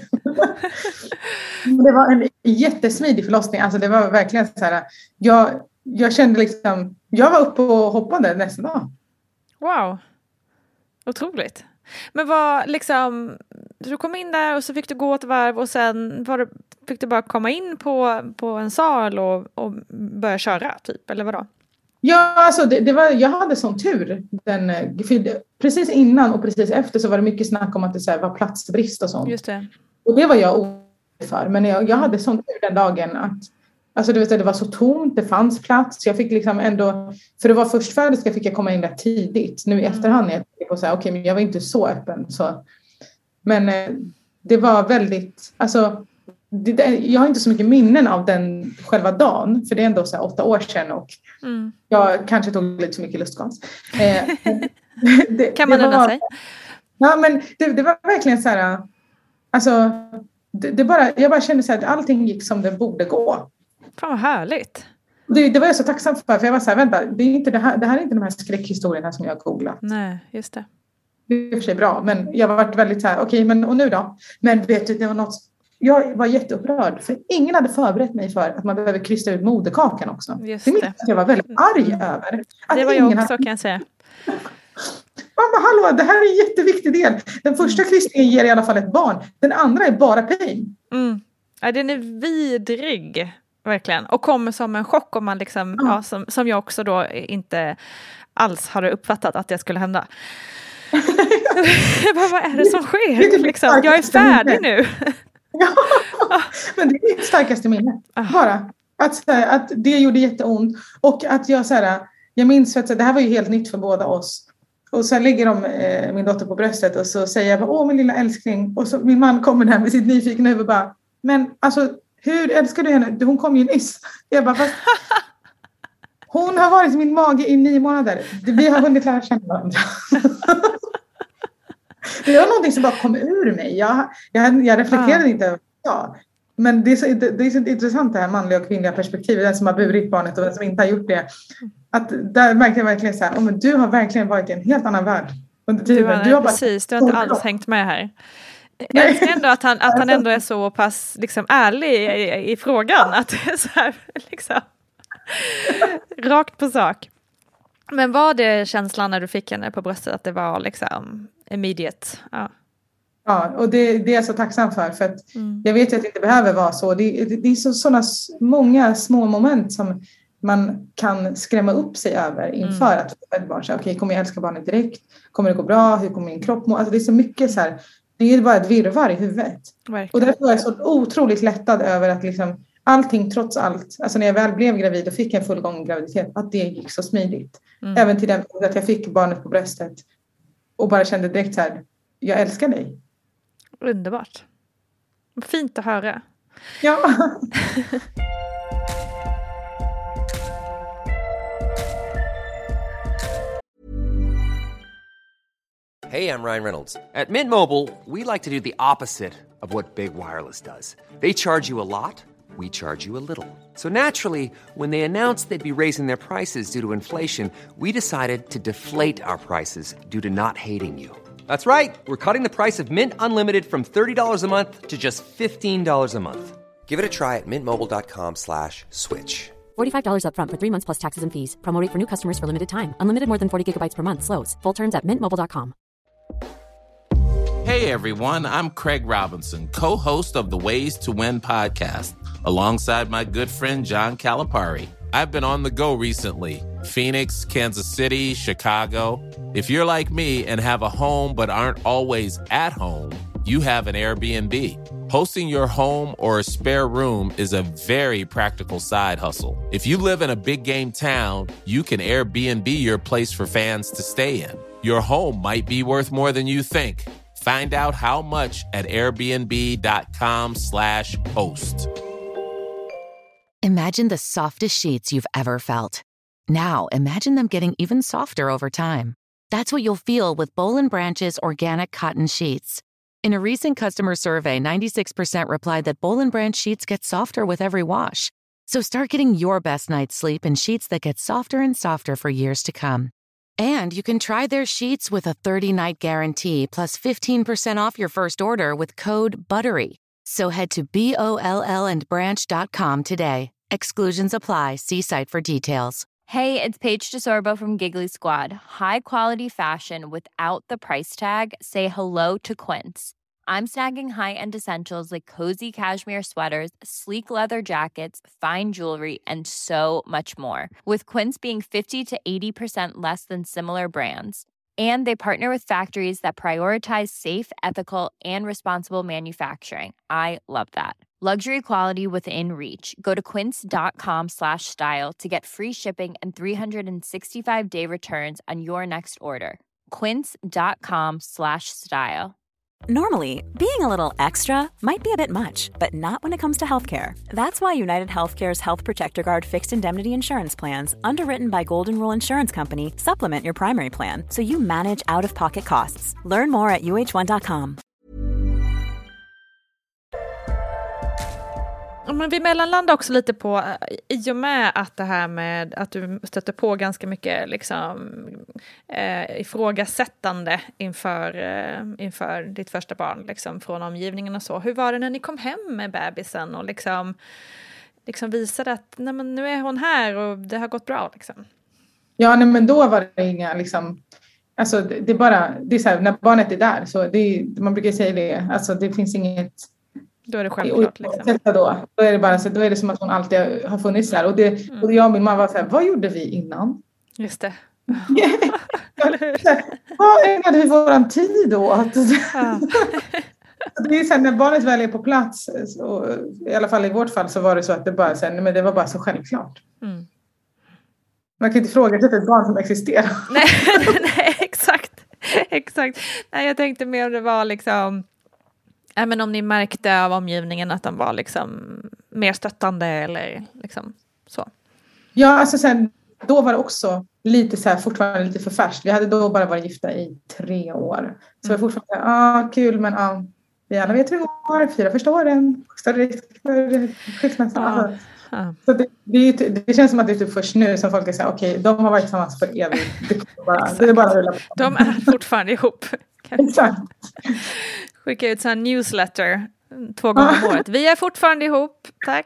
Det var en jättesmidig förlossning. Alltså det var verkligen så här. Jag, jag kände liksom, jag var uppe och hoppade nästa dag. Wow. Otroligt. Men vad liksom, du kom in där och så fick du gå ett varv och sen var det, fick du bara komma in på, på en sal och, och börja köra typ, eller vadå? Ja, alltså det, det var, jag hade sån tur. Den, precis innan och precis efter så var det mycket snack om att det så här, var platsbrist och sånt. Just det. Och det var jag orolig för. Men jag, jag hade sån tur den dagen att alltså det, det var så tomt, det fanns plats. Jag fick liksom ändå, för det var förstföderska fick jag komma in där tidigt. Nu i efterhand är jag på så här, okej, okay, men jag var inte så öppen. Så. Men eh, det var väldigt, alltså det, det, jag har inte så mycket minnen av den själva dagen. För det är ändå så här åtta år sedan och mm. jag kanske tog lite för mycket lustgas. Eh, det, kan man unna sig? Ja, men det, det var verkligen så här, alltså det, det bara, jag bara kände så här att allting gick som det borde gå. Fan vad härligt. Det, det var jag så tacksam för, för jag var så här, vänta, det, är inte det, här, det här är inte de här skräckhistorierna som jag har googlat. Nej, just det. Det är i och för sig bra, men jag har varit väldigt så här, okej, okay, men och nu då? Men vet du, det var något, jag var jätteupprörd, för ingen hade förberett mig för att man behöver krysta ut moderkakan också. Just det. det. Jag var väldigt arg mm. över. Att det var jag också, hade... kan jag säga. Mamma, hallå, det här är en jätteviktig del. Den första mm. kristningen ger i alla fall ett barn. Den andra är bara pain. Mm. Ja, den är vidrig. Verkligen. Och kommer som en chock om man liksom, mm. ja, som, som jag också då inte alls hade uppfattat att det skulle hända. Jag bara, vad är det som sker? Liksom, jag är färdig nu. Ja, men det är mitt starkaste minne. Ah. Bara. Att, att det gjorde jätteont. Och att jag så här, jag minns att det här var ju helt nytt för båda oss. Och så lägger de eh, min dotter på bröstet och så säger jag, åh min lilla älskling. Och så min man kommer där med sitt nyfikna huvud och bara, men alltså hur älskar du henne? Hon kom ju nyss. Jag bara, fast hon har varit i min mage i nio månader. Vi har hunnit lära känna varandra. Det var någonting som bara kom ur mig. Jag, jag, jag reflekterade ah. inte. Ja. Men det är, så, det, det är så intressant det här manliga och kvinnliga perspektivet. Den som har burit barnet och den som inte har gjort det. Att där verkligen, verkligen så här, oh, men du har verkligen varit i en helt annan värld under tiden. Du har, du har bara, precis, du har inte alls hängt med här. Jag älskar ändå att han, att han ändå är så pass liksom, ärlig i, i frågan. Att det är så här, liksom, rakt på sak. Men var det känslan när du fick henne på bröstet att det var liksom immediate? Ja, ja och det, det är jag så tacksam för. För att mm. jag vet ju att det inte behöver vara så. Det, det, det är så, sådana många små moment som man kan skrämma upp sig över inför mm. att ett barn säger, okej, kommer jag älska barnet direkt? Kommer det gå bra? Hur kommer min kropp må? Alltså det är så mycket så här, det är bara ett virrvarr i huvudet. Verkligen. Och därför var jag så otroligt lättad över att liksom allting trots allt, alltså när jag väl blev gravid och fick en fullgång graviditet, att det gick så smidigt. Mm. Även till den att jag fick barnet på bröstet och bara kände direkt så här, jag älskar dig. Underbart. Fint att höra. Ja. Hey, I'm Ryan Reynolds. At Mint Mobile, we like to do the opposite of what Big Wireless does. They charge you a lot. we charge you a little. So naturally, when they announced they'd be raising their prices due to inflation, we decided to deflate our prices due to not hating you. That's right. We're cutting the price of Mint Unlimited from thirty dollars a month to just fifteen dollars a month. Give it a try at mintmobile.com slash switch. forty-five dollars up front for three months plus taxes and fees. Promo rate for new customers for limited time. Unlimited more than forty gigabytes per month. Slows full terms at mint mobile dot com. Hey everyone, I'm Craig Robinson, co-host of the Ways to Win podcast, alongside my good friend John Calipari. I've been on the go recently. Phoenix, Kansas City, Chicago. If you're like me and have a home but aren't always at home, you have an Airbnb. Hosting your home or a spare room is a very practical side hustle. If you live in a big game town, you can Airbnb your place for fans to stay in. Your home might be worth more than you think. Find out how much at airbnb.com slash host. Imagine the softest sheets you've ever felt. Now, imagine them getting even softer over time. That's what you'll feel with Boll and Branch's organic cotton sheets. In a recent customer survey, ninety-six percent replied that Boll and Branch sheets get softer with every wash. So start getting your best night's sleep in sheets that get softer and softer for years to come. And you can try their sheets with a thirty-night guarantee plus fifteen percent off your first order with code BUTTERY. So head to B O L L and branch dot com today. Exclusions apply. See site for details. Hey, it's Paige DeSorbo from Giggly Squad. High quality fashion without the price tag. Say hello to Quince. I'm snagging high-end essentials like cozy cashmere sweaters, sleek leather jackets, fine jewelry, and so much more. With Quince being fifty to eighty percent less than similar brands. And they partner with factories that prioritize safe, ethical, and responsible manufacturing. I love that. Luxury quality within reach. Go to quince.com slash style to get free shipping and three sixty-five day returns on your next order. Quince.com slash style. Normally, being a little extra might be a bit much, but not when it comes to healthcare. That's why United Healthcare's Health Protector Guard fixed indemnity insurance plans, underwritten by Golden Rule Insurance Company, supplement your primary plan so you manage out-of-pocket costs. Learn more at U H one dot com. Men vi mellanlandar också lite på, i och med att det här med att du stöter på ganska mycket liksom, eh, ifrågasättande inför, eh, inför ditt första barn liksom, från omgivningen och så. Hur var det när ni kom hem med bebisen och liksom, liksom visade att nej, men nu är hon här och det har gått bra? Liksom? Ja, nej, men då var det inga liksom, alltså det, det är bara, det är så här, när barnet är där så det, man brukar säga det, alltså det finns inget. Då är det självklart. Liksom. Då, då är det bara så, då är det som att hon alltid har funnits där. Och, det, mm. och jag och min mamma var så här, vad gjorde vi innan? Just det. Vad ägnade vi våran tid åt? Ja. Det är så här, när barnet väl är på plats, och i alla fall i vårt fall så var det så att det bara så här, men det var bara så självklart. Mm. Man kan inte fråga till ett barn som existerar. nej, nej, exakt. exakt. Nej, jag tänkte mer om det var liksom ja, men om ni märkte av omgivningen att de var liksom mer stöttande eller liksom så. Ja, alltså sen, då var det också lite så här, fortfarande lite för färskt. Vi hade då bara varit gifta i tre år. Så mm. var fortfarande, ja, ah, kul, men ja, ah, vi alla vet hur det går. Fyra första åren, större risk för skilsmässa. Alltså. Ah. Så det, det, det känns som att det är typ först nu som folk är så här, okej, okay, de har varit tillsammans för evigt. Det, bara, det är bara att rulla på. De är fortfarande ihop. Exakt. Skicka ut en newsletter två gånger om året. Vi är fortfarande ihop, tack.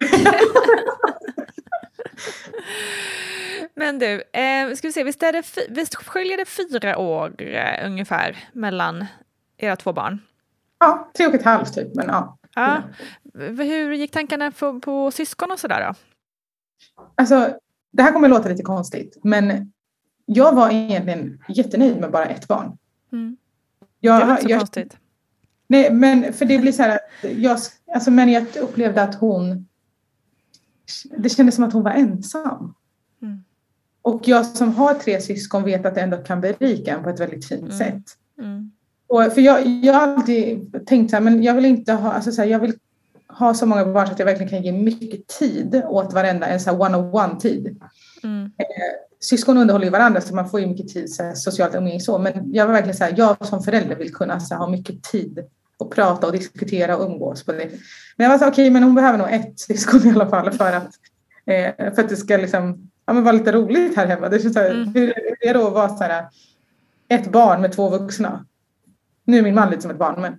Men du, eh, ska vi se, visst, är det fy- visst skiljer det fyra år eh, ungefär mellan era två barn? Ja, tre och ett halvt typ, men ja. ja. Hur gick tankarna på, på syskon och sådär då? Alltså, det här kommer att låta lite konstigt, men jag var egentligen jättenöjd med bara ett barn. Mm. Jag, det var inte så jag, konstigt. Nej, men för det blir så här att jag, alltså, men jag upplevde att hon, det kändes som att hon var ensam. Mm. Och jag som har tre syskon vet att det ändå kan berika en på ett väldigt fint mm. sätt. Mm. Och för jag, jag har alltid tänkt så här, men jag vill inte ha, alltså så här, jag vill ha så många barn så att jag verkligen kan ge mycket tid åt varenda, en så här one-on-one-tid. Mm. Eh, syskon underhåller ju varandra så man får ju mycket tid så här, socialt umgänge så, men jag var verkligen så här, jag som förälder vill kunna så här, ha mycket tid och prata och diskutera och umgås på det. Men jag var så okej, okay, men hon behöver nog ett syskon i alla fall för att, eh, för att det ska liksom, ja, men vara lite roligt här hemma. Det är så här, mm. hur är det då att vara så här, ett barn med två vuxna? Nu är min man lite som ett barn, men...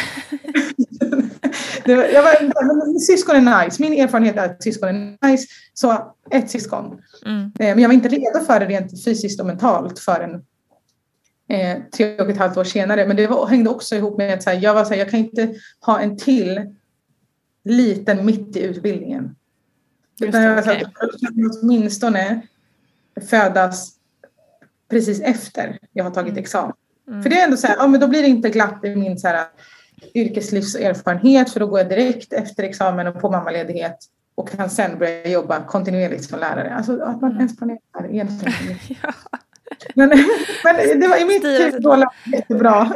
det var, jag var, syskon är nice. Min erfarenhet är att syskon är nice. Så ett syskon. Mm. Eh, men jag var inte redo för det rent fysiskt och mentalt förrän eh, tre och ett halvt år senare. Men det var, hängde också ihop med att så här, jag var så här, jag kan inte ha en till liten mitt i utbildningen. Utan jag var så här, åtminstone födas precis efter jag har tagit examen. Mm. För det är ändå så här, ja, men då blir det inte glatt i min så här, yrkeslivserfarenhet, för då går jag direkt efter examen och på mammaledighet och kan sen börja jobba kontinuerligt som lärare. Alltså att man ens planerar egentligen. Ja. Men, men det var i mitt tid då jättebra.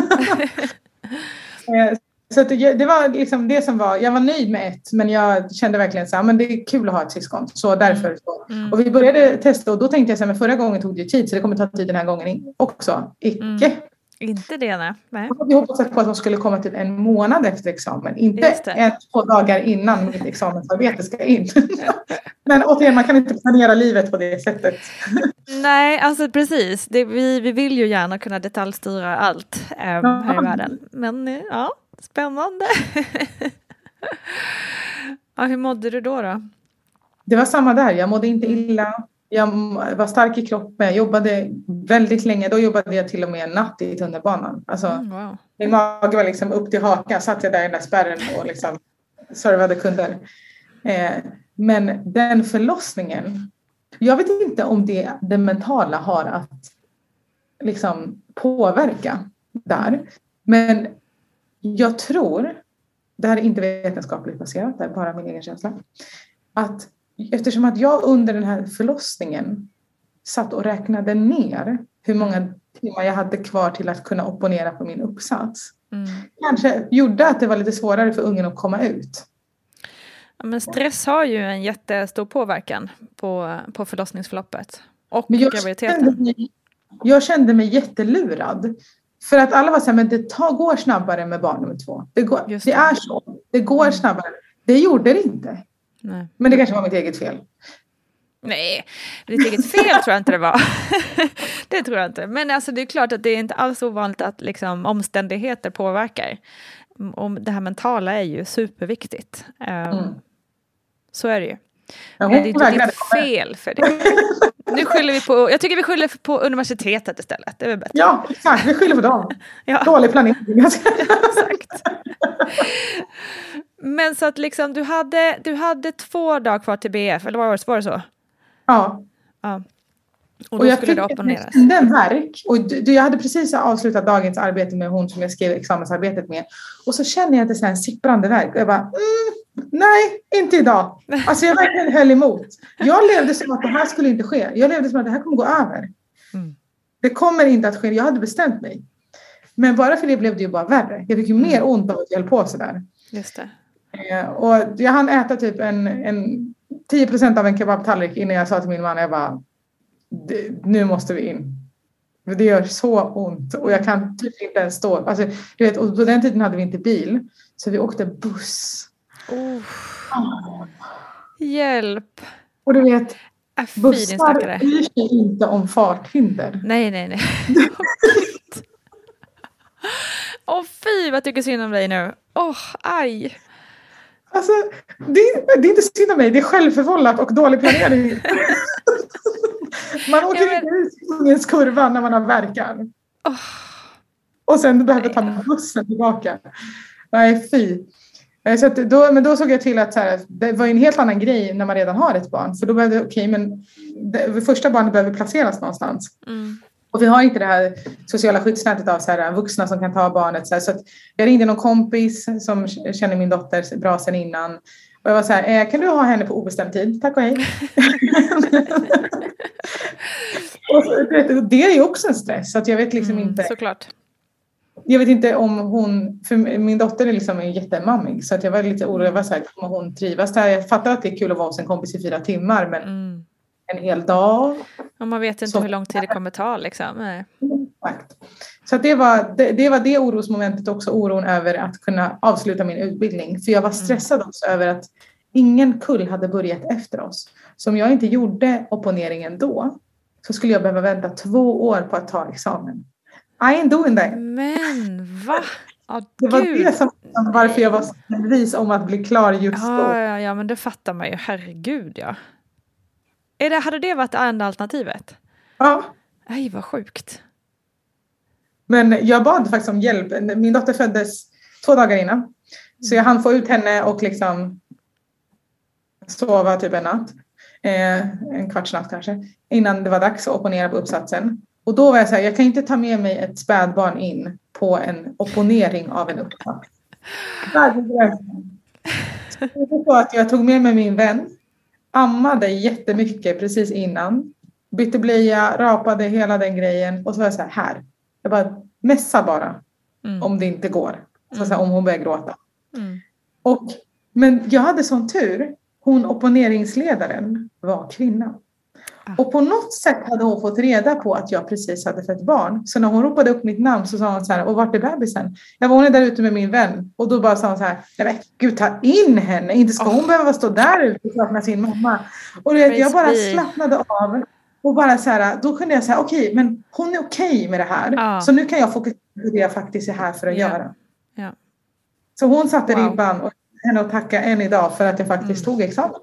Så att det, det var liksom det som var, jag var nöjd med ett, men jag kände verkligen så här, men det är kul att ha ett syskon, så därför så. Mm. Och vi började testa och då tänkte jag så här, men förra gången tog det ju tid, så det kommer ta tid den här gången också. Icke. Mm. Inte det, nej. nej. Vi hoppades på att de skulle komma till en månad efter examen, inte ett, två dagar innan mitt examensarbete ska in. Men återigen, man kan inte planera livet på det sättet. Nej, alltså precis. Det, vi, vi vill ju gärna kunna detaljstyra allt um, ja. här i världen. Men ja, spännande. Ja, hur mådde du då då? Det var samma där. Jag mådde inte illa. Jag var stark i kroppen. Jag jobbade väldigt länge. Då jobbade jag till och med natt i tunnelbanan. Alltså, mm, wow. Min mage var liksom upp till hakan. Satt jag där i den där spärren och liksom servade kunder. Eh, men den förlossningen. Jag vet inte om det, det mentala har att liksom påverka där. Men jag tror, det här är inte vetenskapligt baserat, det är bara min egen känsla, att eftersom att jag under den här förlossningen satt och räknade ner hur många timmar jag hade kvar till att kunna opponera på min uppsats, mm. kanske gjorde att det var lite svårare för ungen att komma ut. Ja, men stress har ju en jättestor påverkan på, på förlossningsförloppet och men jag graviditeten. Kände mig, jag kände mig jättelurad. För att alla var så här, men det tar, går snabbare med barn nummer två. Det, går, det. det är så. Det går mm. snabbare. Det gjorde det inte. Nej. Men det kanske var mitt eget fel. Nej, ditt eget fel tror jag inte det var. Det tror jag inte. Men alltså, det är klart att det är inte alls ovanligt att liksom, omständigheter påverkar. Och det här mentala är ju superviktigt. Um, mm. Så är det ju. Men det är inte ditt fel för det. Nu skyller vi på, jag tycker vi skyller på universitetet istället. Det är väl bättre. Ja, exakt. Vi skyller på dem. Ja. Dålig planering. Exakt. Men så att liksom, du hade, du hade två dagar kvar till B F, eller var det, var det så? Ja. Ja. Och då och jag skulle det opponeras. Den verk. Och du, jag hade precis avslutat dagens arbete med hon som jag skrev examensarbetet med. Och så känner jag att det är så här en sipprande verk. Och jag bara, mm, nej, inte idag. Alltså jag verkligen höll emot. Jag levde som att det här skulle inte ske. Jag levde som att det här kommer gå över. Mm. Det kommer inte att ske. Jag hade bestämt mig. Men bara för det blev det ju bara värre. Jag fick ju mer ont av att jag höll på sådär. Just det. Eh, och jag hann äta typ en, en tio procent av en kebabtallrik innan jag sa till min man, jag bara, nu måste vi in. Det gör så ont. Och jag kan typ inte ens stå. Alltså, du vet, och på den tiden hade vi inte bil. Så vi åkte buss. Oh. Oh. Hjälp. Och du vet, äh, bussar bryr sig inte om farthinder. Nej, nej, nej. Åh oh, fy, vad tycker synd om dig nu. Åh, oh, aj. Alltså, det, det är inte synd om mig. Det är självförvållat och dålig planering. Man åker ja, men... ut i ungens kurva när man har verkan. Oh. Och sen behöver ta bussen tillbaka. Nej, fy. Så att då, men då såg jag till att så här, det var en helt annan grej när man redan har ett barn. För då behövde, okej, okay, men det första barnet behöver placeras någonstans. Mm. Och vi har inte det här sociala skyddsnätet av så här, vuxna som kan ta barnet. Så, här, så att jag ringde någon kompis som känner min dotter bra sedan innan. Och jag var så här, eh, kan du ha henne på obestämd tid? Tack och hej. Och så, det är ju också en stress. Så att jag vet liksom mm, inte. Såklart. Jag vet inte om hon, för min dotter är liksom en jättemammig. Så att jag var lite orolig, jag var så här, kommer hon trivas där? Jag fattar att det är kul att vara hos en kompis i fyra timmar. Men mm. en hel dag. Och man vet inte så hur lång tid det kommer ta liksom. Nej. Exakt. Så att det, var, det, det var det orosmomentet också, oron över att kunna avsluta min utbildning. För jag var stressad också över att ingen kull hade börjat efter oss. Så om jag inte gjorde opponeringen då, så skulle jag behöva vänta två år på att ta examen. I ain't doing that. Men va? Oh, det var Gud. Det som varför jag var så nervös om att bli klar just ja, då. Ja, ja, men det fattar man ju. Herregud, ja. Är det, hade det varit det enda alternativet? Ja. Nej, vad sjukt. Men jag bad faktiskt om hjälp. Min dotter föddes två dagar innan. Mm. Så jag hann få ut henne och liksom sova typ en natt. Eh, en kvarts natt kanske. Innan det var dags att opponera på uppsatsen. Och då var jag så här, jag kan inte ta med mig ett spädbarn in på en opponering av en uppsats. Så att jag tog med mig min vän. Ammade jättemycket precis innan. Bytte blöja, rapade hela den grejen. Och så var jag så här, här. Jag bara, mässa bara. Mm. Om det inte går. Så så här, om hon börjar gråta. Mm. Och, men jag hade sån tur. Hon opponeringsledaren var kvinna. Ah. Och på något sätt hade hon fått reda på att jag precis hade fött barn. Så när hon ropade upp mitt namn så sa hon så här, och vart är bebisen? Jag var hon är där ute med min vän. Och då bara sa hon så här, nej men gud, ta in henne. Inte ska oh. hon behöva stå där ute och sakna sin mamma. Och det, jag bara slappnade av. Och bara så här, då kunde jag säga, okej, okay, men hon är okej okay med det här. Ah. Så nu kan jag fokusera på det jag faktiskt är här för att yeah. göra. Yeah. Så hon satte wow. ribban och henne att tacka än idag för att jag faktiskt mm. tog examen.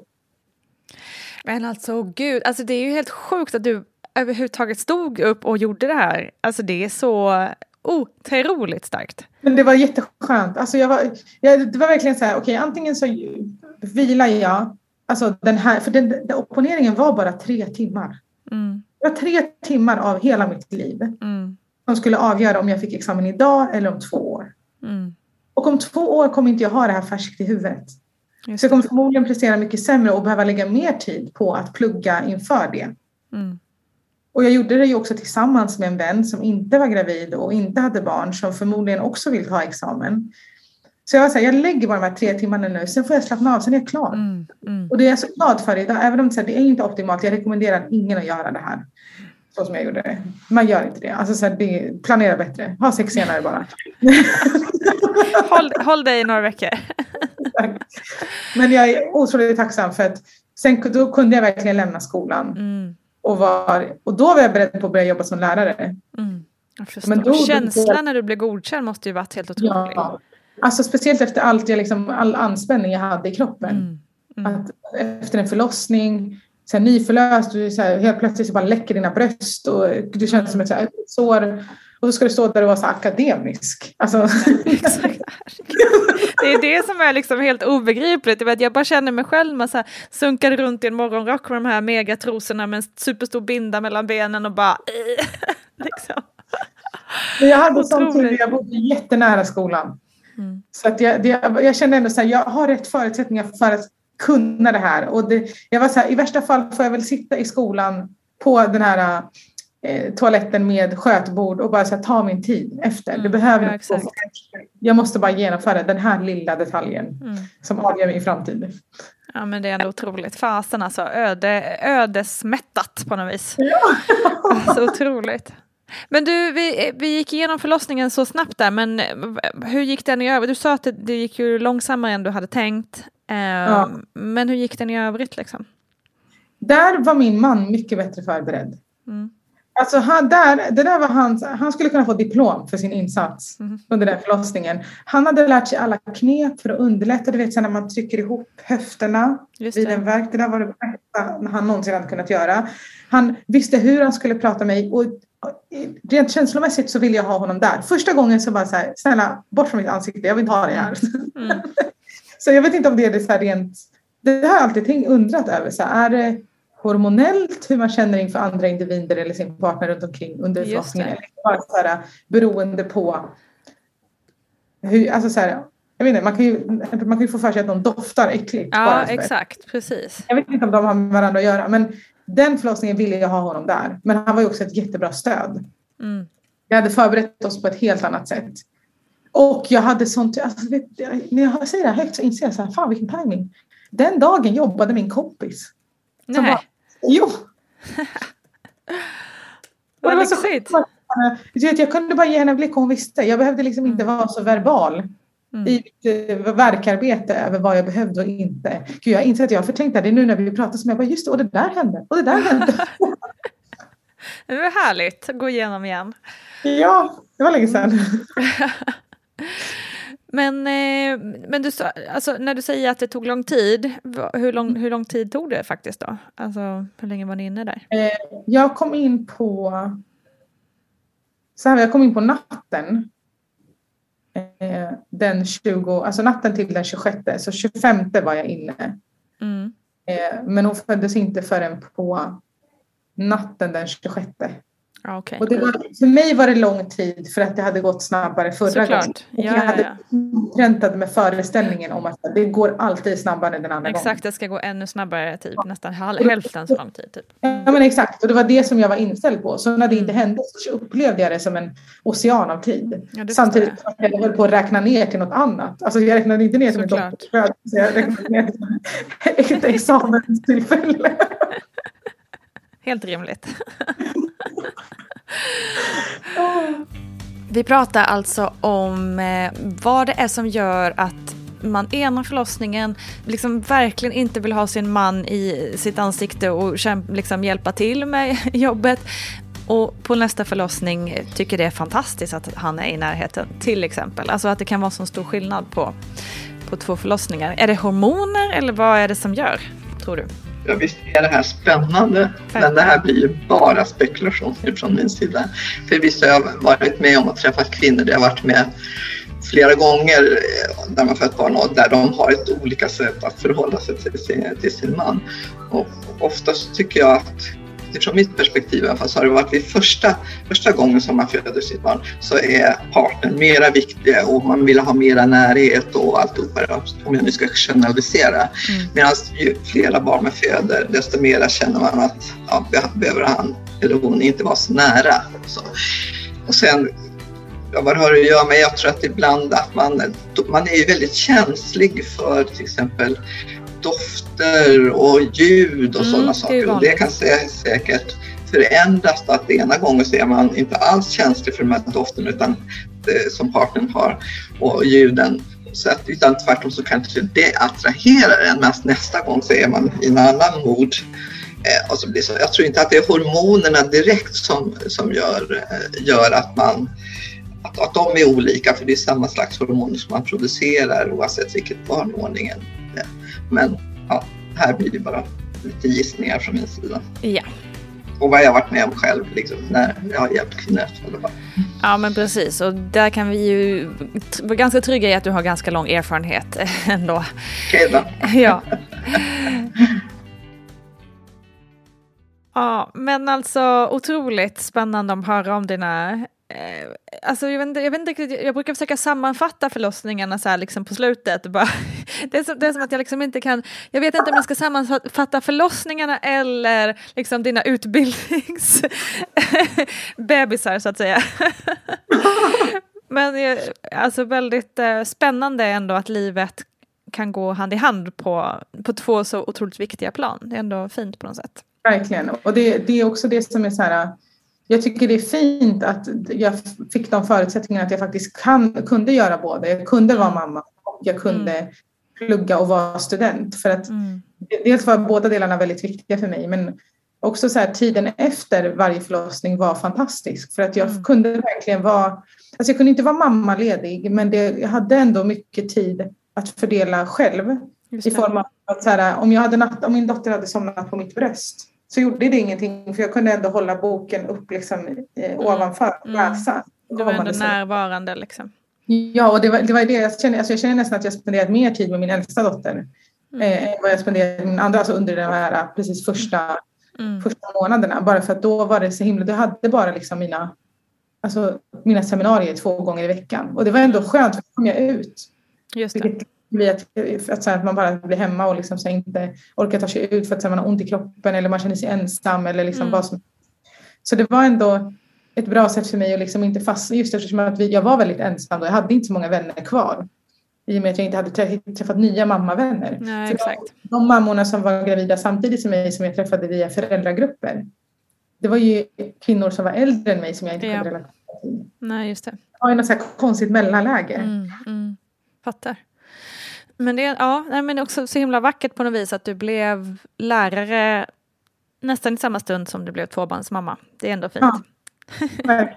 Men alltså, gud, alltså det är ju helt sjukt att du överhuvudtaget stod upp och gjorde det här. Alltså det är så otroligt starkt. Men det var jätteskönt. Alltså jag var, jag, det var verkligen så här, okej, okay, antingen så vilar jag, alltså den här, för den, den opponeringen var bara tre timmar. Mm. Det var tre timmar av hela mitt liv. Mm. Som skulle avgöra om jag fick examen idag eller om två år. Mm. Och om två år kommer inte jag ha det här färskt i huvudet. Just så jag kommer förmodligen prestera mycket sämre och behöva lägga mer tid på att plugga inför det. Mm. Och jag gjorde det ju också tillsammans med en vän som inte var gravid och inte hade barn, som förmodligen också vill ta examen. Så jag var så här, jag lägger bara de här tre timmarna nu, sen får jag slappna av, sen är jag klar. Mm. Mm. Och det är jag så glad för idag, även om det är inte optimalt. Jag rekommenderar ingen att göra det här så som jag gjorde det. Man gör inte det. Alltså så här, det, planera bättre. Ha sex senare bara. håll, håll dig i några veckor. Men jag är otroligt tacksam för att sen då kunde jag verkligen lämna skolan. Mm. Och, var, och då var jag beredd på att börja jobba som lärare. Mm. Jag förstår. Men då, känslan då, när du blev godkänd måste ju varit helt otrolig. Ja, alltså speciellt efter allt jag liksom, all anspänning jag hade i kroppen. Mm. Mm. Att efter en förlossning, så här, nyförlöst, du, så här, helt plötsligt så bara läcker dina bröst och du känns som ett så här, sår. Och så ska du stå där och vara så akademisk. Alltså. Exakt. Det är det som är liksom helt obegripligt. Jag, vet, jag bara känner mig själv. Man så här, sunkade runt i en morgonrock med de här megatrosorna med en superstor binda mellan benen och bara... liksom. Jag hade sån tur, jag bodde jättenära skolan. Mm. Så att jag, det, jag kände ändå så här, jag har rätt förutsättningar för att kunna det här. Och det, jag var så här, i värsta fall får jag väl sitta i skolan på den här... toaletten med skötbord och bara så här, ta min tid efter. Mm, det behöver ja, inte. Jag måste bara genomföra den här lilla detaljen mm. som avgör min framtid. Ja, men det är ändå otroligt. Fasen alltså, öde, ödesmättat på något vis. Ja. Så otroligt. Men du, vi, vi gick igenom förlossningen så snabbt där, men hur gick den i övrigt? Du sa att det, det gick ju långsammare än du hade tänkt. Eh, ja. Men hur gick den i övrigt liksom? Där var min man mycket bättre förberedd. Mm. Alltså han, där, det där var hans, han skulle kunna få diplom för sin insats mm. under den förlossningen. Han hade lärt sig alla knep för att underlätta. Du vet så när man trycker ihop höfterna vid en verk. Det där var det bästa han någonsin hade kunnat göra. Han visste hur han skulle prata med mig. Och rent känslomässigt så ville jag ha honom där. Första gången så bara så här, snälla, bort från mitt ansikte. Jag vill inte ha det här. Mm. Så jag vet inte om det är det så här rent... Det har jag alltid undrat över. Så här, är det hormonellt hur man känner inför andra individer eller sin partner runt omkring under förlossningen, eller bara så här, beroende på hur, alltså så här, jag vet inte, man kan ju, man kan ju få för sig att någon doftar äckligt. Ja, bara exakt, precis. Jag vet inte om de har med varandra att göra, men den förlossningen ville jag ha honom där. Men han var ju också ett jättebra stöd. Mm. Jag hade förberett oss på ett helt annat sätt. Och jag hade sånt, alltså, vet, när jag säger det här högt så inser jag så här, fan vilken timing. Den dagen jobbade min kompis. Nej. Jo. Vad det var så skit. jag, jag kunde bara ge henne en blick och hon visste. Jag behövde liksom inte vara så verbal mm. i mitt verkarbete över vad jag behövde och inte. Gud, jag inser att jag har förtänkt det nu när vi pratar som jag bara, just det, och det där hände, och det där hände. Det var härligt att gå igenom igen. Ja, det var länge sedan. Men, men du sa, alltså, när du säger att det tog lång tid, hur lång, hur lång tid tog det faktiskt då? Alltså, hur länge var ni inne där? Jag kom in på så här, jag kom in på natten den tjugo, alltså natten till den tjugosjätte, så tjugofemte var jag inne. Mm. Men hon föddes inte förrän på natten den tjugosjätte. Okay. Och det var, för mig var det lång tid för att det hade gått snabbare förra Såklart. gången. Ja, jag hade ja, ja. präntat med föreställningen om att det går alltid snabbare den andra exakt, gången. Det ska gå ännu snabbare, typ nästan hälften så lång tid. Typ. Mm. Ja, men exakt. Och det var det som jag var inställd på. Så när det inte hände så upplevde jag det som en ocean av tid. Ja, samtidigt som jag höll på att räkna ner till något annat. Alltså jag räknade inte ner till ett doktorsgrad. Så jag räknade ner till ett examenstillfälle. Helt rimligt. Vi pratar alltså om eh, vad det är som gör att man ena förlossningen liksom verkligen inte vill ha sin man i sitt ansikte och liksom hjälpa till med jobbet. Och på nästa förlossning tycker det är fantastiskt att han är i närheten, till exempel. Alltså att det kan vara så stor skillnad på, på två förlossningar. Är det hormoner eller vad är det som gör, tror du? Ja, visst är det här spännande, men det här blir ju bara spekulation från min sida. För visst har jag varit med om att träffa kvinnor, det har varit med flera gånger där man fött barn och där de har ett olika sätt att förhålla sig till sin, till sin man. Och oftast tycker jag att från mitt perspektiv i alla fall, så har det varit vid första, första gången som man föder sitt barn så är partnern mera viktig och man vill ha mera närhet och allt om jag nu ska generalisera. Mm. Medan ju flera barn man föder desto mera känner man att ja, behöver han eller hon inte vara så nära. Så. Och sen, ja, vad har det att göra med? Jag tror att ibland att man, man är ju väldigt känslig för till exempel dofter och ljud och mm, sådana saker. Och det kan sä- säkert förändras att ena gången så är man inte alls känslig för de här dofterna utan det, som partnern har och ljuden. Så att, utan tvärtom så kanske det attraherar en, men nästa gång så är man i en annan mod. Eh, och så blir så, jag tror inte att det är hormonerna direkt som, som gör, gör att man Att, att de är olika, för det är samma slags hormoner som man producerar oavsett vilket barnordningen är. Men ja, här blir det bara lite gissningar från min sida. Ja. Och vad jag har varit med om själv liksom, när jag har hjälpt kvinnor. Ja, men precis. Och där kan vi ju vara ganska trygga i att du har ganska lång erfarenhet ändå. Okej då. Ja. Ja, men alltså otroligt spännande att höra om dina... Eh, alltså jag vet inte, jag vet inte, jag brukar försöka sammanfatta förlossningarna så här liksom på slutet. Bara, det, är som, det är som att jag liksom inte kan... Jag vet inte om jag ska sammanfatta förlossningarna eller liksom dina utbildningsbebisar så att säga. Men alltså väldigt eh, spännande ändå att livet kan gå hand i hand på, på två så otroligt viktiga plan. Det är ändå fint på något sätt. Verkligen. Och det, det är också det som är så här... Jag tycker det är fint att jag fick de förutsättningarna att jag faktiskt kan, kunde göra både. Jag kunde vara mamma och jag kunde mm. plugga och vara student. För att mm. dels var båda delarna väldigt viktiga för mig. Men också så här, tiden efter varje förlossning var fantastisk. För att jag mm. kunde verkligen vara... Alltså jag kunde inte vara mammaledig. Men det, jag hade ändå mycket tid att fördela själv. I form av att så här, om, jag hade natt, om min dotter hade somnat på mitt bröst. Så gjorde det ingenting, för jag kunde ändå hålla boken upp liksom, eh, ovanför och läsa. Mm. Du var ändå närvarande liksom. Ja, och det var det, var det jag kände. Alltså jag känner nästan att jag spenderat mer tid med min äldsta dotter. Mm. Eh, än vad jag spenderade med min andra, alltså under de här precis första, mm. första månaderna. Bara för att då var det så himla, jag hade bara liksom mina, alltså, mina seminarier två gånger i veckan. Och det var ändå skönt, för då kom jag ut. Just det. Vilket, Att, att, att man bara blir hemma och liksom så inte orkar ta sig ut för att så man har ont i kroppen eller man känner sig ensam eller liksom mm. vad som. Så det var ändå ett bra sätt för mig att liksom inte fastna, just eftersom att vi, jag var väldigt ensam och jag hade inte så många vänner kvar i och med att jag inte hade träffat, träffat nya mammavänner. Nej, för exakt. De, de mammorna som var gravida samtidigt som mig som jag träffade via föräldragrupper det var ju kvinnor som var äldre än mig som jag inte ja. kunde relatera till. Nej, just det. Det var något så här konstigt mellanläge. Mm, mm. Fattar. Men det är ja, nej, men också så himla vackert på något vis att du blev lärare nästan i samma stund som du blev tvåbarnsmamma. Det är ändå fint. Ja.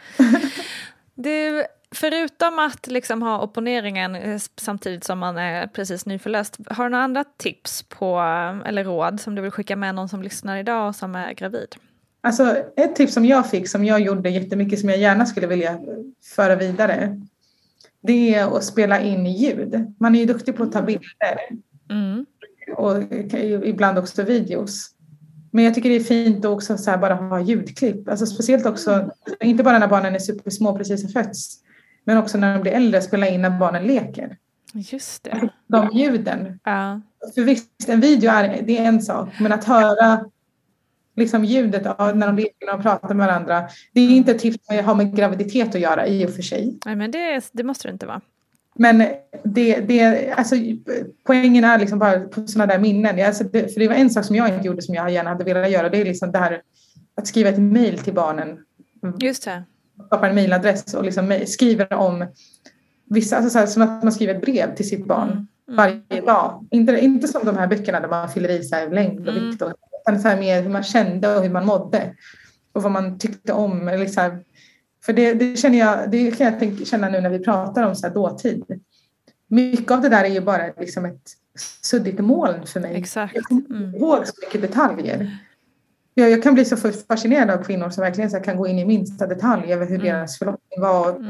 Du, förutom att liksom ha opponeringen samtidigt som man är precis nyförlöst, har du några andra tips på, eller råd som du vill skicka med någon som lyssnar idag och som är gravid? Alltså ett tips som jag fick, som jag gjorde jättemycket, som jag gärna skulle vilja föra vidare, det är att spela in ljud. Man är ju duktig på att ta bilder. Mm. Och ibland också videos. Men jag tycker det är fint att också så här bara ha ljudklipp. Alltså speciellt också, inte bara när barnen är supersmå precis har fötts, men också när de blir äldre, spela in när barnen leker. Just det. De ljuden. Ja. För visst, en video är, det är en sak. Men att höra liksom ljudet av när de leker och pratar med varandra. Det är inte ett tips som har med graviditet att göra i och för sig. Nej, men det, det måste det inte vara. Men det, det, alltså, poängen är liksom bara på sådana där minnen. Alltså det, för det var en sak som jag inte gjorde som jag gärna hade velat göra. Det är liksom det här att skriva ett mejl till barnen. Just det. Skapa en mejladress och liksom skriver om vissa, alltså så här, som att man skriver ett brev till sitt barn mm. Mm. varje dag. Inte, inte som de här böckerna där man fyller i så här längd och mm. vikt. Utan så här mer hur man kände och hur man mådde. Och vad man tyckte om. Eller så här, för det, det känner jag, det kan jag tänka, känna nu när vi pratar om så här dåtid. Mycket av det där är ju bara liksom ett suddigt moln för mig. Exakt. Jag kommer inte ihåg så mycket detaljer. Jag, jag kan bli så fascinerad av kvinnor som verkligen så här kan gå in i minsta detalj över hur mm. deras förlossning var. Mm.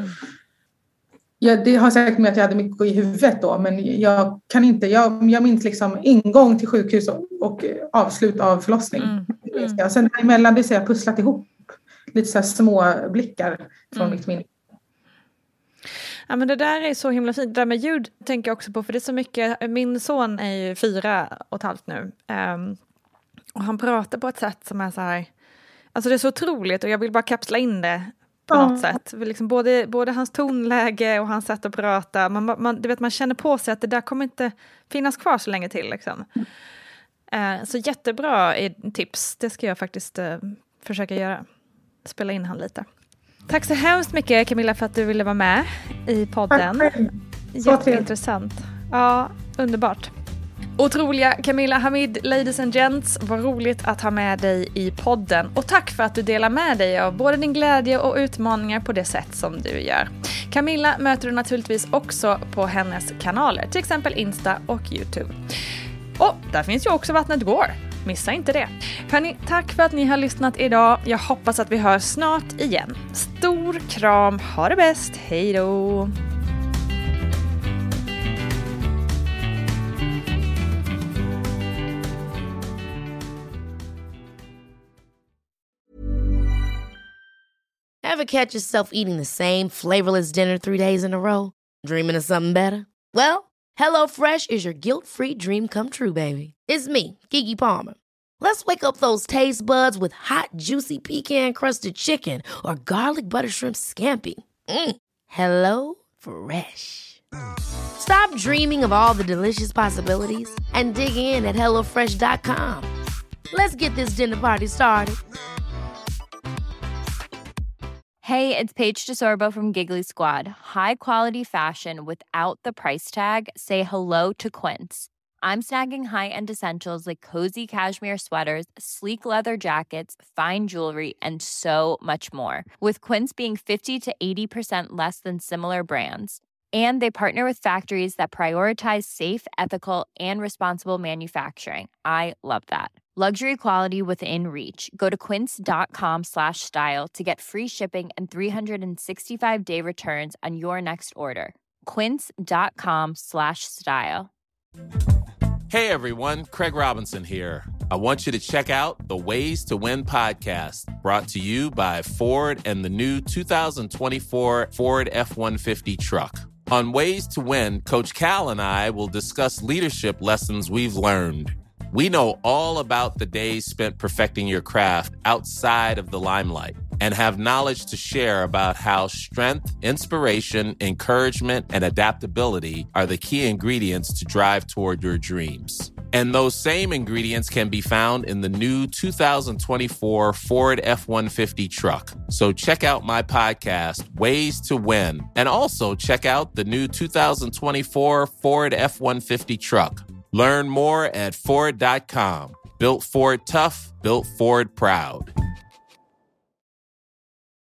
Ja, det har säkert med att jag hade mycket i huvudet då, men jag kan inte, jag, jag minns liksom ingång till sjukhus och, och avslut av förlossning. Mm. Mm. Sen emellan det så jag pusslat ihop lite så här små blickar från mm. mitt minne. Ja, men det där är så himla fint. Det där med ljud tänker jag också på, för det är så mycket, min son är ju fyra och ett halvt nu. Um, och han pratar på ett sätt som är så här, alltså det är så otroligt och jag vill bara kapsla in det på ja. något sätt. Liksom både, både hans tonläge och hans sätt att prata. Man, man, du vet, man känner på sig att det där kommer inte finnas kvar så länge till. Liksom. Uh, så jättebra tips. Det ska jag faktiskt uh, försöka göra. Spela in han lite. Tack så hemskt mycket Camilla för att du ville vara med i podden. Jätteintressant. Ja, underbart. Otroliga Camilla Hamid, ladies and gents, vad roligt att ha med dig i podden. Och tack för att du delar med dig av både din glädje och utmaningar på det sätt som du gör. Camilla möter du naturligtvis också på hennes kanaler, till exempel Insta och YouTube. Och där finns ju också Vattnet går. Missa inte det. Hörrni, tack för att ni har lyssnat idag. Jag hoppas att vi hörs snart igen. Stor kram, ha det bäst, hej då! Ever catch yourself eating the same flavorless dinner three days in a row? Dreaming of something better? Well, HelloFresh is your guilt-free dream come true, baby. It's me, Keke Palmer. Let's wake up those taste buds with hot, juicy pecan-crusted chicken or garlic butter shrimp scampi. Mm. Hello Fresh. Stop dreaming of all the delicious possibilities and dig in at hello fresh dot com. Let's get this dinner party started. Hey, it's Paige DeSorbo from Giggly Squad. High quality fashion without the price tag. Say hello to Quince. I'm snagging high-end essentials like cozy cashmere sweaters, sleek leather jackets, fine jewelry, and so much more. With Quince being fifty to eighty percent less than similar brands. And they partner with factories that prioritize safe, ethical, and responsible manufacturing. I love that. Luxury quality within reach. Go to quince.com slash style to get free shipping and three sixty-five day returns on your next order. Quince.com slash style. Hey everyone, Craig Robinson here. I want you to check out the Ways to Win podcast, brought to you by Ford and the new two thousand twenty-four Ford F one fifty truck. On Ways to Win, Coach Cal and I will discuss leadership lessons we've learned. We know all about the days spent perfecting your craft outside of the limelight and have knowledge to share about how strength, inspiration, encouragement, and adaptability are the key ingredients to drive toward your dreams. And those same ingredients can be found in the new two thousand twenty-four Ford F one fifty truck. So check out my podcast, Ways to Win, and also check out the new two thousand twenty-four Ford F one fifty truck. Learn more at Ford dot com. Built Ford tough, built Ford proud.